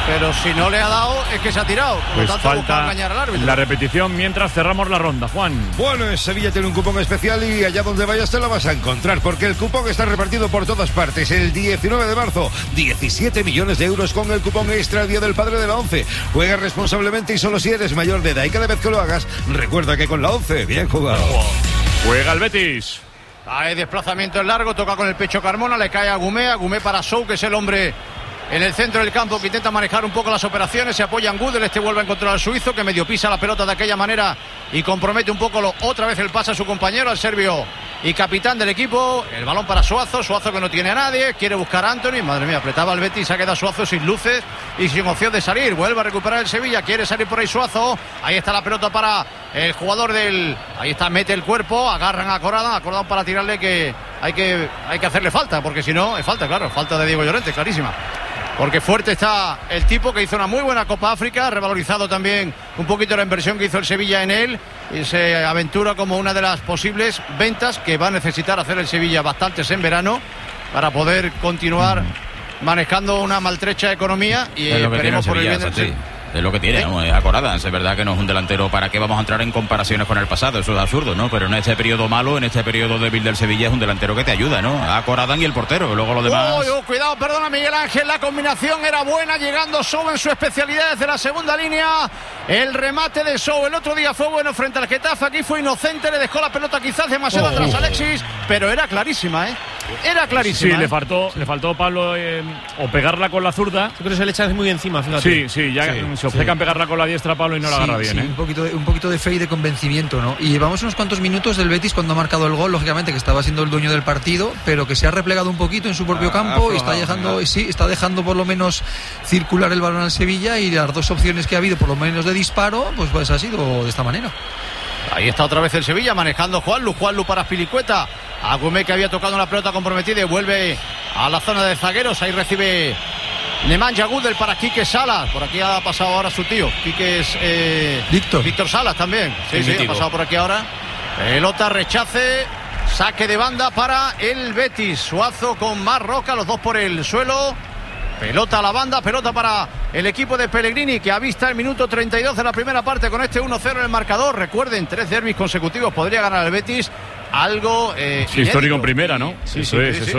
T: pero si no le ha dado es que se ha tirado. Por
F: Pues
T: lo tanto, busca
F: falta
T: engañar al árbitro.
F: la repetición mientras cerramos la ronda, Juan.
G: Bueno, en Sevilla tiene un cupón especial y allá donde vayas te lo vas a encontrar, porque el cupón está repartido por todas partes. El 19 de marzo, 17 millones de euros con el cupón extra Día del Padre de la ONCE. Juega responsablemente y solo si eres mayor de edad. Y cada vez que lo hagas, recuerda que con la ONCE, bien jugado.
F: Juega el Betis.
T: Hay desplazamiento en largo, toca con el pecho Carmona, le cae a Gumé para Sou, que es el hombre en el centro del campo que intenta manejar un poco las operaciones. Se apoya en Gudel, este vuelve a encontrar al suizo, que medio pisa la pelota de aquella manera y compromete un poco otra vez el pase a su compañero, al serbio y capitán del equipo. El balón para Suazo que no tiene a nadie, quiere buscar a Anthony, madre mía, apretaba el Betis, se ha quedado Suazo sin luces y sin opción de salir. Vuelve a recuperar el Sevilla, quiere salir por ahí Suazo, ahí está la pelota para el jugador ahí está, mete el cuerpo, agarran a Corada para tirarle, que hay que hacerle falta, porque si no es falta, claro, falta de Diego Llorente, clarísima. Porque fuerte está el tipo, que hizo una muy buena Copa África, revalorizado también un poquito la inversión que hizo el Sevilla en él, y se aventura como una de las posibles ventas que va a necesitar hacer el Sevilla bastantes en verano para poder continuar manejando una maltrecha economía, y esperemos por el bien del Sevilla.
C: Es lo que tiene, ¿no? Es Corada. Es verdad que no es un delantero. ¿Para qué vamos a entrar en comparaciones con el pasado? Eso es absurdo, ¿no? Pero en este periodo malo, en este periodo débil del Sevilla, es un delantero que te ayuda, ¿no? A Corada y el portero, luego lo demás.
T: Cuidado, perdona Miguel Ángel, la combinación era buena, llegando Sou en su especialidad desde la segunda línea. El remate de Sou el otro día fue bueno frente al Getafe, aquí fue inocente, le dejó la pelota quizás demasiado atrás a Alexis, pero era clarísima, ¿eh? Era clarísima.
F: Sí, le faltó Pablo o pegarla con la zurda.
W: Yo creo que se le echa muy encima, fíjate.
F: Sí, ya se obcecan pegarla con la diestra, Pablo, y no la agarra bien.
B: Un poquito de fe y de convencimiento, ¿no? Y llevamos unos cuantos minutos del Betis cuando ha marcado el gol, lógicamente que estaba siendo el dueño del partido, pero que se ha replegado un poquito en su propio campo y está dejando por lo menos circular el balón al Sevilla, y las dos opciones que ha habido, por lo menos de disparo, pues ha sido de esta manera.
T: Ahí está otra vez el Sevilla manejando Juanlu para Spilicueta. A Gumé, que había tocado una pelota comprometida, y vuelve a la zona de zagueros. Ahí recibe Nemanja Gudel para Quique Salas. Por aquí ha pasado ahora su tío. Quique es Víctor Salas también. Sí, ha pasado por aquí ahora. Pelota, rechace, saque de banda para el Betis. Suazo con Marroca, los dos por el suelo. Pelota a la banda, pelota para el equipo de Pellegrini, que avista el minuto 32 de la primera parte con este 1-0 en el marcador. Recuerden, 3 derbis consecutivos podría ganar el Betis. Algo
F: histórico en primera, ¿no? Eso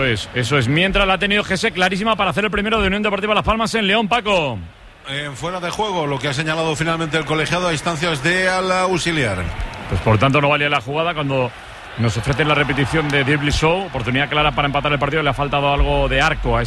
F: es. Mientras la ha tenido Gese clarísima para hacer el primero de Unión Deportiva Las Palmas en León, Paco.
D: Fuera de juego, lo que ha señalado finalmente el colegiado a instancias de al auxiliar.
F: Pues por tanto no valía la jugada cuando nos ofrecen la repetición de Dirk Show. Oportunidad clara para empatar el partido. Le ha faltado algo de arco a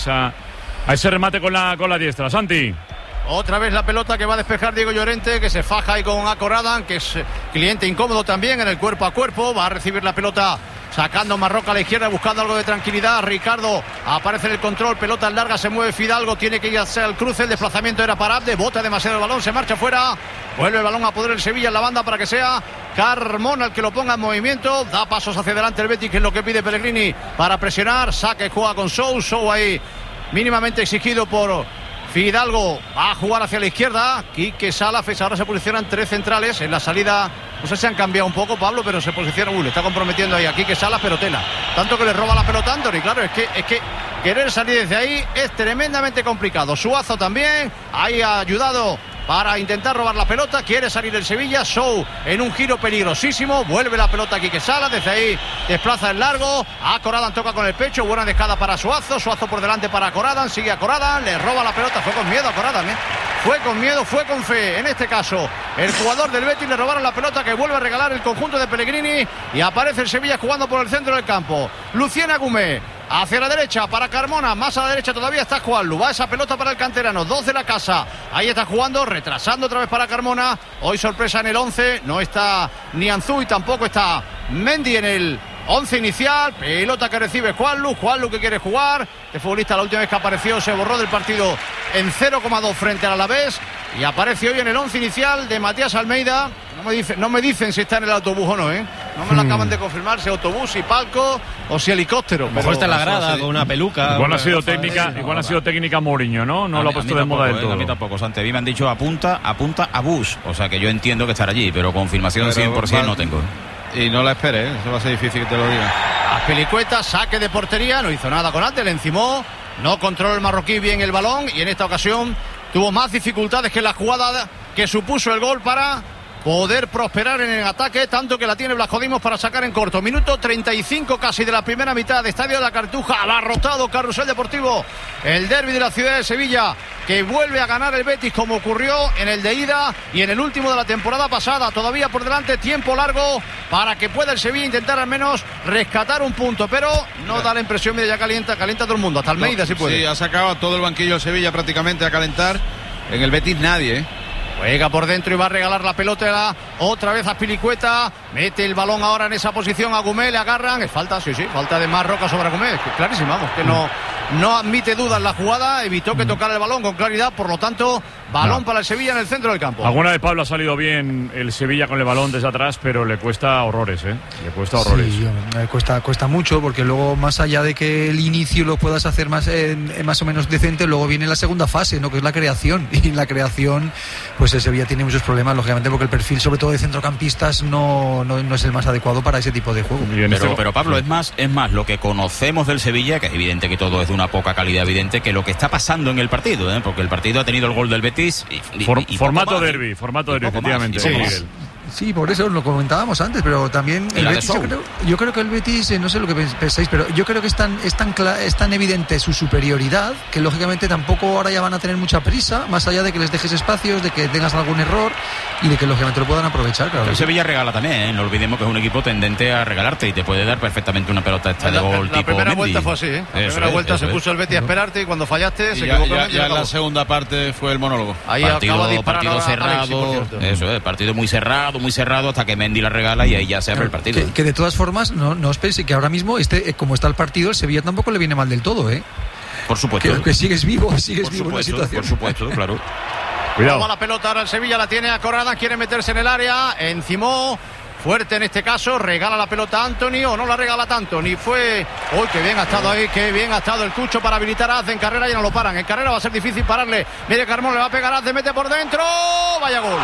F: ese remate con la diestra. Santi.
T: Otra vez la pelota que va a despejar Diego Llorente, que se faja ahí con Akoradan, que es cliente incómodo también en el cuerpo a cuerpo. Va a recibir la pelota sacando Marroca a la izquierda, buscando algo de tranquilidad. Ricardo aparece en el control, pelota larga, se mueve Fidalgo, tiene que ir hacia el cruce. El desplazamiento era para Abde, bota demasiado el balón, se marcha fuera. Vuelve el balón a poder el Sevilla en la banda para que sea Carmona el que lo ponga en movimiento. Da pasos hacia adelante el Betis, que es lo que pide Pellegrini para presionar. Saque, juega con Sou ahí mínimamente exigido por Fidalgo. Va a jugar hacia la izquierda. Quique Salas, ahora se posicionan 3 centrales en la salida. No sé si han cambiado un poco, Pablo, pero se posiciona. Le está comprometiendo ahí a Quique Salas, pero tela. Tanto que le roba la pelota a Anthony. Claro, es que querer salir desde ahí es tremendamente complicado. Suazo también ahí ha ayudado para intentar robar la pelota. Quiere salir el Sevilla. Sou en un giro peligrosísimo. Vuelve la pelota a Quique Salas. Desde ahí desplaza el largo. Akoradan toca con el pecho. Buena dejada para Suazo. Suazo por delante para Akoradan. Sigue Akoradan. Le roba la pelota. Fue con miedo Akoradan, Fue con miedo, fue con fe. En este caso, el jugador del Betis le robaron la pelota, que vuelve a regalar el conjunto de Pellegrini. Y aparece el Sevilla jugando por el centro del campo. Luciana Gumé. Hacia la derecha para Carmona, más a la derecha todavía está Juanlu. Va esa pelota para el canterano, 2 de la casa. Ahí está jugando, retrasando otra vez para Carmona. Hoy sorpresa en el 11, no está Nianzú y tampoco está Mendy en el 11 inicial. Pelota que recibe Juanlu que quiere jugar. Este futbolista la última vez que apareció se borró del partido en 0,2 frente al Alavés. Y aparece hoy en el 11 inicial de Matías Almeida. No me dicen si está en el autobús o no, No me lo acaban de confirmar, si autobús, si palco o si helicóptero.
W: A lo mejor está en la grada con una peluca.
F: Igual ha sido técnica Mourinho, ¿no? No lo ha puesto de moda del todo.
C: A mí tampoco, Santi. A mí me han dicho apunta a bus. O sea que yo entiendo que estará allí, pero confirmación 100% no tengo.
U: Y no la esperes, eso va a ser difícil que te lo diga.
T: Azpilicueta, saque de portería, no hizo nada con antes, le encimó. No controla el marroquí bien el balón y en esta ocasión tuvo más dificultades que la jugada que supuso el gol para poder prosperar en el ataque, tanto que la tiene Blasco Dimos para sacar en corto. Minuto 35 casi de la primera mitad de Estadio de la Cartuja, abarrotado Carrusel Deportivo, el derbi de la ciudad de Sevilla, que vuelve a ganar el Betis como ocurrió en el de ida y en el último de la temporada pasada. Todavía por delante tiempo largo para que pueda el Sevilla intentar al menos rescatar un punto, pero no da la impresión, mira, ya calienta todo el mundo, hasta Almeida si puede.
U: Sí, ha sacado a todo el banquillo de Sevilla prácticamente a calentar. En el Betis nadie,
T: Juega por dentro y va a regalar la pelota otra vez a Spilicueta. Mete el balón ahora en esa posición a Gumé, le agarran. Es falta, sí, falta de Marroca sobre Gumé. Clarísimo, vamos, que no admite dudas la jugada. Evitó que tocara el balón con claridad, por lo tanto, balón para el Sevilla en el centro del campo.
F: Alguna vez, Pablo, ha salido bien el Sevilla con el balón desde atrás, pero le cuesta horrores, Le cuesta horrores.
B: Sí, cuesta mucho, porque luego, más allá de que el inicio lo puedas hacer más o menos decente, luego viene la segunda fase, ¿no? Que es la creación. Y en la creación, pues el Sevilla tiene muchos problemas, lógicamente, porque el perfil, sobre todo de centrocampistas, no es el más adecuado para ese tipo de juego.
C: Pero Pablo, es más lo que conocemos del Sevilla, que es evidente que todo es de una poca calidad evidente, que lo que está pasando en el partido, porque el partido ha tenido el gol del Betis y
F: formato derbi, efectivamente.
B: Sí, por eso lo comentábamos antes, pero también el Betis, yo creo que el Betis, no sé lo que pensáis, pero yo creo que es tan evidente su superioridad que lógicamente tampoco ahora ya van a tener mucha prisa, más allá de que les dejes espacios, de que tengas algún error y de que lógicamente lo puedan aprovechar. Claro.
C: El Sevilla regala también, no olvidemos que es un equipo tendente a regalarte y te puede dar perfectamente una pelota de gol tipo
T: primera
C: Mendy.
T: Vuelta fue así, La primera vuelta se puso el Betis a esperarte y cuando fallaste se equivocó.
U: Ya en la segunda parte fue el monólogo.
T: Ahí partido
C: cerrado, eso es, partido muy cerrado hasta que Mendy la regala y ahí ya se abre el partido.
B: Que de todas formas no os penséis que ahora mismo como está el partido, el Sevilla tampoco le viene mal del todo,
C: Por supuesto.
B: Que sigues vivo en la situación.
C: Por supuesto, claro.
T: Cuidado. La pelota ahora el Sevilla la tiene acorralada, quiere meterse en el área, encimó. Fuerte en este caso, regala la pelota a Anthony o no la regala tanto, ni fue. ¡Uy, qué bien ha estado ahí! ¡Qué bien ha estado el Cucho para habilitar a Azde en carrera! Ya no lo paran. En carrera va a ser difícil pararle. Mire, Carmón le va a pegar a Azde, mete por dentro. ¡Vaya gol! ¡Gol!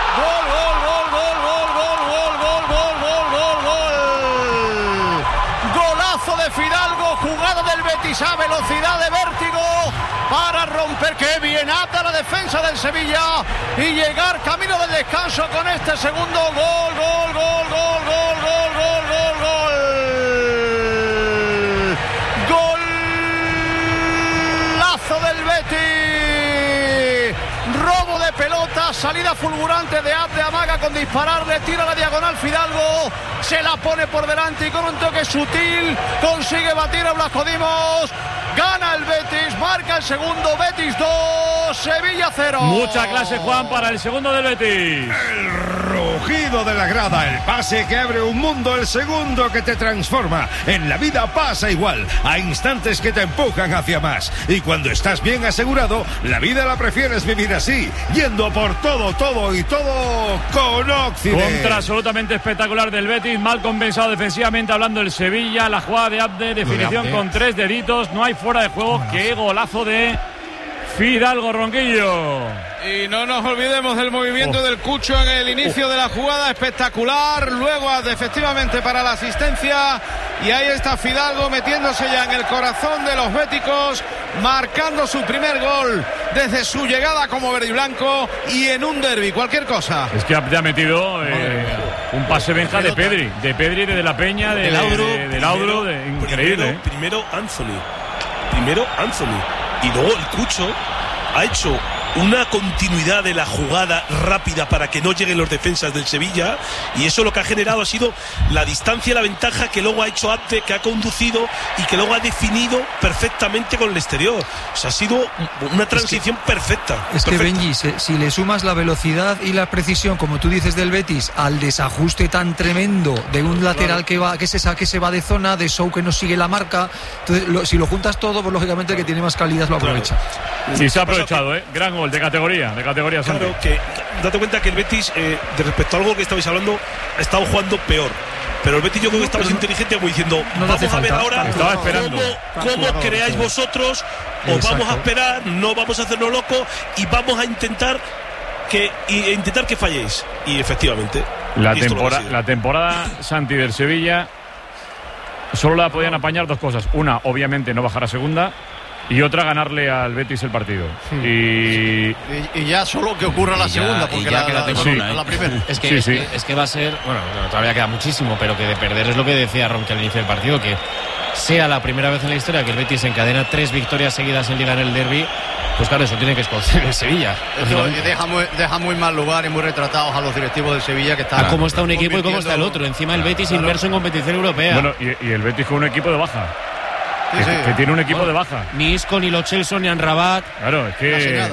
T: Golazo de Fidalgo, jugada del Betis a velocidad de vértigo para romper. ¡Qué bien ata la defensa del Sevilla! Y llegar camino del descanso con este segundo gol. Golazo del Betis. Robo de pelota, salida fulgurante de Abde, amaga con dispararle, tira la diagonal Fidalgo, se la pone por delante y con un toque sutil consigue batir a Blasco Dimos. Gana el Betis, marca el segundo, Betis 2, Sevilla 0.
F: Mucha clase, Juan, para el segundo del Betis.
G: El rugido de la grada, el pase que abre un mundo, el segundo que te transforma. En la vida pasa igual, hay instantes que te empujan hacia más. Y cuando estás bien asegurado, la vida la prefieres vivir así, yendo por todo con Occident.
F: Contra absolutamente espectacular del Betis, mal compensado defensivamente, hablando del Sevilla, la jugada de Abde, definición con 3 deditos, no hay fuera de juego. Qué golazo de Fidalgo, Ronquillo.
U: Y no nos olvidemos del movimiento del Cucho en el inicio de la jugada, espectacular. Luego efectivamente para la asistencia. Y ahí está Fidalgo metiéndose ya en el corazón de los béticos, marcando su primer gol desde su llegada como verde y blanco y en un derbi, cualquier cosa.
F: Es que ha metido un pase Benja de Pedri de la Peña, del Audro, increíble.
V: Primero Anthony y luego el Cucho ha hecho una continuidad de la jugada rápida para que no lleguen los defensas del Sevilla, y eso lo que ha generado ha sido la distancia y la ventaja que luego ha hecho Abde, que ha conducido y que luego ha definido perfectamente con el exterior. O sea, ha sido una transición perfecta.
B: Que Benji, si le sumas la velocidad y la precisión, como tú dices, del Betis, al desajuste tan tremendo de un lateral que se va de zona, de Sou que no sigue la marca, entonces si lo juntas todo, pues lógicamente el que tiene más calidad lo aprovecha.
F: Y se ha aprovechado, gran gol de categoría.
V: Claro, que date cuenta que el Betis, de respecto a algo que estabais hablando, ha estado jugando peor. Pero el Betis, yo creo que está más inteligente, como diciendo, vamos a ver ahora cómo creáis vosotros, os vamos a esperar, no vamos a hacernos locos y vamos a intentar que falléis. Y efectivamente
F: la temporada, Santi, del Sevilla solo la podían apañar dos cosas. Una, obviamente no bajar a segunda, y otra ganarle al Betis el partido. Y
T: ya solo que ocurra la segunda, porque
C: ya quédate con una,
T: la primera.
W: Es que va a ser, bueno, todavía queda muchísimo, pero que de perder es lo que decía Ronque al inicio del partido, que sea la primera vez en la historia que el Betis encadena 3 victorias seguidas en Liga en el derbi, pues claro, eso tiene que esconder el Sevilla.
T: Eso deja muy mal lugar y muy retratados a los directivos del Sevilla, que están...
W: A cómo está un equipo y cómo está el otro. Encima el Betis inmerso en competición europea.
F: Bueno, y el Betis con un equipo de baja. Que tiene un equipo de baja.
W: Ni Isco, ni Lo Celso, ni Anrabat.
F: Claro, es que...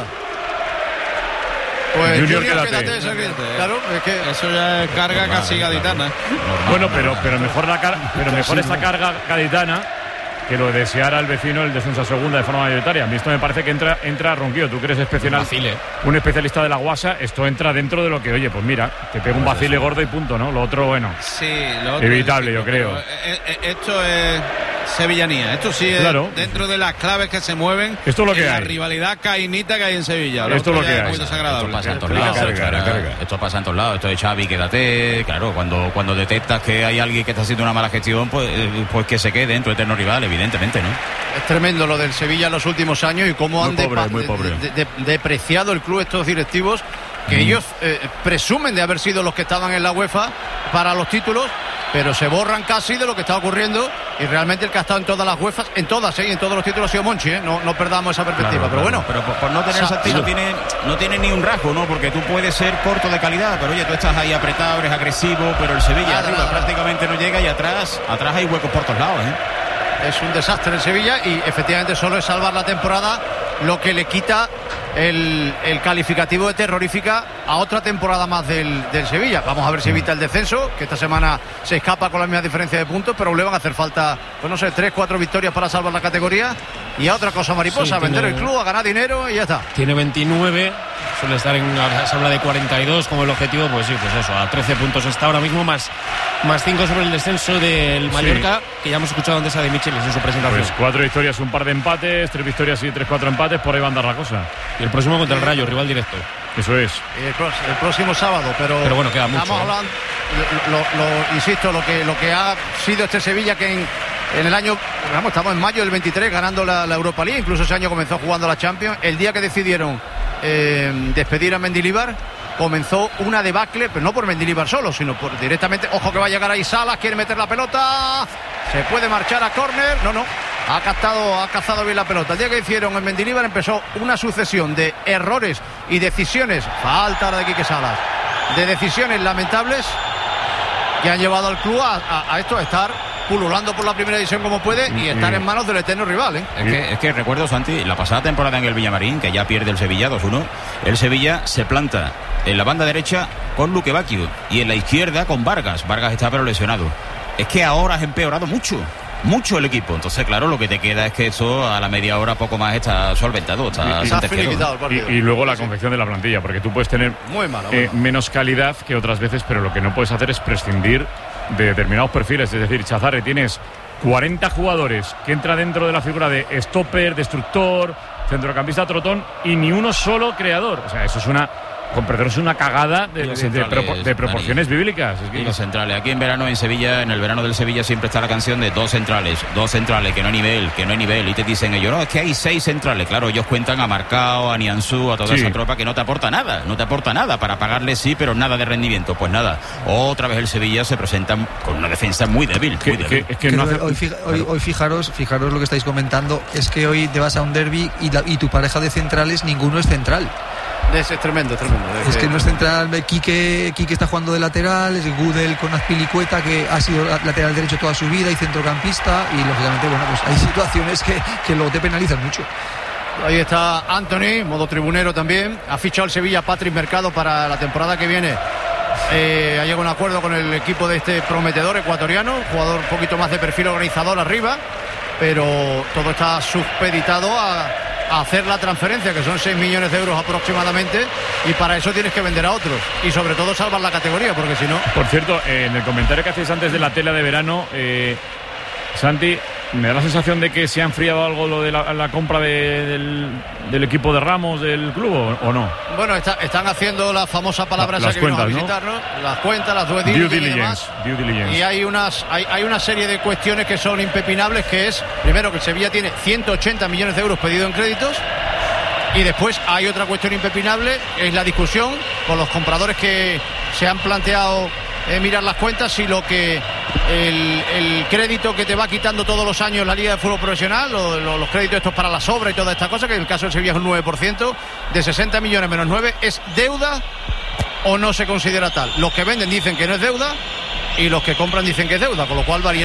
T: Pues
F: Junior,
T: quédate.
U: Claro, es que eso ya es carga casi gaditana.
F: Bueno, pero mejor esa carga gaditana que lo deseara el vecino el descenso a segunda de forma mayoritaria. A mí esto me parece que entra Ronquillo. Tú que eres un especialista de la guasa, esto entra dentro de lo que, oye, pues mira, te pega un vacile gordo y punto, ¿no? Lo otro, bueno,
U: sí, lo otro
F: evitable, yo creo.
U: Esto es sevillanía. Esto sí es dentro de las claves que se mueven.
F: Esto es lo que hay.
U: La rivalidad cainita que hay en Sevilla.
F: Esto es lo que hay.
C: Muy desagradable. Esto pasa en todos lados. Esto pasa en todos lados. Esto de Xavi, quédate. Claro, cuando detectas que hay alguien que está haciendo una mala gestión, pues que se quede en tu eterno rival, evidentemente, ¿no?
T: Es tremendo lo del Sevilla en los últimos años y cómo han depreciado el club estos directivos, que ellos presumen de haber sido los que estaban en la UEFA para los títulos, pero se borran casi de lo que está ocurriendo, y realmente el que ha estado en todas las UEFA, en todos los títulos ha sido Monchi, ¿eh? No perdamos esa perspectiva, pero bueno.
C: Pero por no tener esa actitud no tiene ni un rasgo, ¿no? Porque tú puedes ser corto de calidad, pero oye, tú estás ahí apretado, eres agresivo, pero el Sevilla arriba prácticamente no llega, y atrás hay huecos por todos lados, ¿eh?
T: Es un desastre en Sevilla, y efectivamente solo es salvar la temporada lo que le quita el calificativo de terrorífica a otra temporada más del Sevilla. Vamos a ver si evita el descenso, que esta semana se escapa con la misma diferencia de puntos, pero le van a hacer falta, pues no sé, 3-4 victorias para salvar la categoría, y a otra cosa mariposa, a vender el club, a ganar dinero y ya está.
W: Tiene 29, suele estar se habla de 42 como el objetivo, pues sí, pues eso, a 13 puntos está ahora mismo, más 5 sobre el descenso del Mallorca, que ya hemos escuchado antes a De Michelis en su presentación.
F: Pues 4 victorias, un par de empates, 3 victorias y 3-4 empates, por ahí va a andar la cosa.
W: Y el próximo contra el Rayo, rival directo.
F: Eso es.
T: El próximo sábado, pero
W: bueno, queda mucho.
T: Estamos hablando, insisto, lo que ha sido este Sevilla, que en el año, estamos en mayo del 23 ganando la Europa League, incluso ese año comenzó jugando la Champions. El día que decidieron despedir a Mendilibar, comenzó una debacle, pero no por Mendilibar solo, sino por directamente, ojo que va a llegar ahí Salas, quiere meter la pelota, se puede marchar a córner, no, ha cazado bien la pelota. El día que hicieron en Mendilibar empezó una sucesión de errores y decisiones, falta de Quique Salas, de decisiones lamentables que han llevado al club a estar pululando por la primera división como puede y estar en manos del eterno rival, ¿eh?
C: Es que recuerdo, Santi, la pasada temporada en el Villamarín, que ya pierde el Sevilla 2-1, el Sevilla se planta en la banda derecha con Luque Bacchio y en la izquierda con Vargas está pero lesionado. Es que ahora has empeorado mucho el equipo, entonces claro, lo que te queda es que eso a la media hora poco más está solventado, está sentenciado.
F: Y luego la confección de la plantilla, porque tú puedes tener menos calidad que otras veces, pero lo que no puedes hacer es prescindir de determinados perfiles. Es decir, Chazarre, tienes 40 jugadores que entra dentro de la figura de stopper, destructor, centrocampista trotón, y ni uno solo creador. O sea, eso es una cagada de proporciones bíblicas.
C: Y los centrales. Aquí en verano, en Sevilla, en el verano del Sevilla siempre está la canción de dos centrales, que no hay nivel. Y te dicen ellos, no, es que hay 6 centrales. Claro, ellos cuentan a Marcao, a Nianzú, a toda esa tropa que no te aporta nada. Para pagarle sí, pero nada de rendimiento. Pues nada, otra vez el Sevilla se presenta con una defensa muy débil.
B: Hoy fijaros lo que estáis comentando, es que hoy te vas a un derbi y tu pareja de centrales, ninguno es central.
T: Es tremendo.
B: Es que no es central. Quique está jugando de lateral, es Gudel con Azpilicueta, que ha sido lateral derecho toda su vida y centrocampista, y lógicamente, bueno, pues hay situaciones que luego te penalizan mucho.
T: Ahí está Anthony, modo tribunero también. Ha fichado el Sevilla Patrick Mercado para la temporada que viene. Ha llegado a un acuerdo con el equipo de este prometedor ecuatoriano, jugador un poquito más de perfil organizador arriba, pero todo está supeditado a hacer la transferencia, que son 6 millones de euros aproximadamente, y para eso tienes que vender a otros y sobre todo salvar la categoría, porque si no...
F: Por cierto, en el comentario que hacéis antes de la tela de verano, Santi, Me da la sensación de que se ha enfriado algo lo de la compra del equipo de Ramos del club, ¿o no?
T: Bueno, están haciendo la famosa palabra esa que vino a visitarnos, ¿no? Las cuentas, las due diligence. Y hay una serie de cuestiones que son impepinables, que es, primero, que el Sevilla tiene 180 millones de euros pedidos en créditos, y después hay otra cuestión impepinable, es la discusión con los compradores que se han planteado mirar las cuentas, y lo que el crédito que te va quitando todos los años la Liga de Fútbol Profesional, los créditos estos para las obras y toda esta cosa, que en el caso del Sevilla es un 9%, de 60 millones menos 9, ¿es deuda o no se considera tal? Los que venden dicen que no es deuda y los que compran dicen que es deuda, con lo cual varía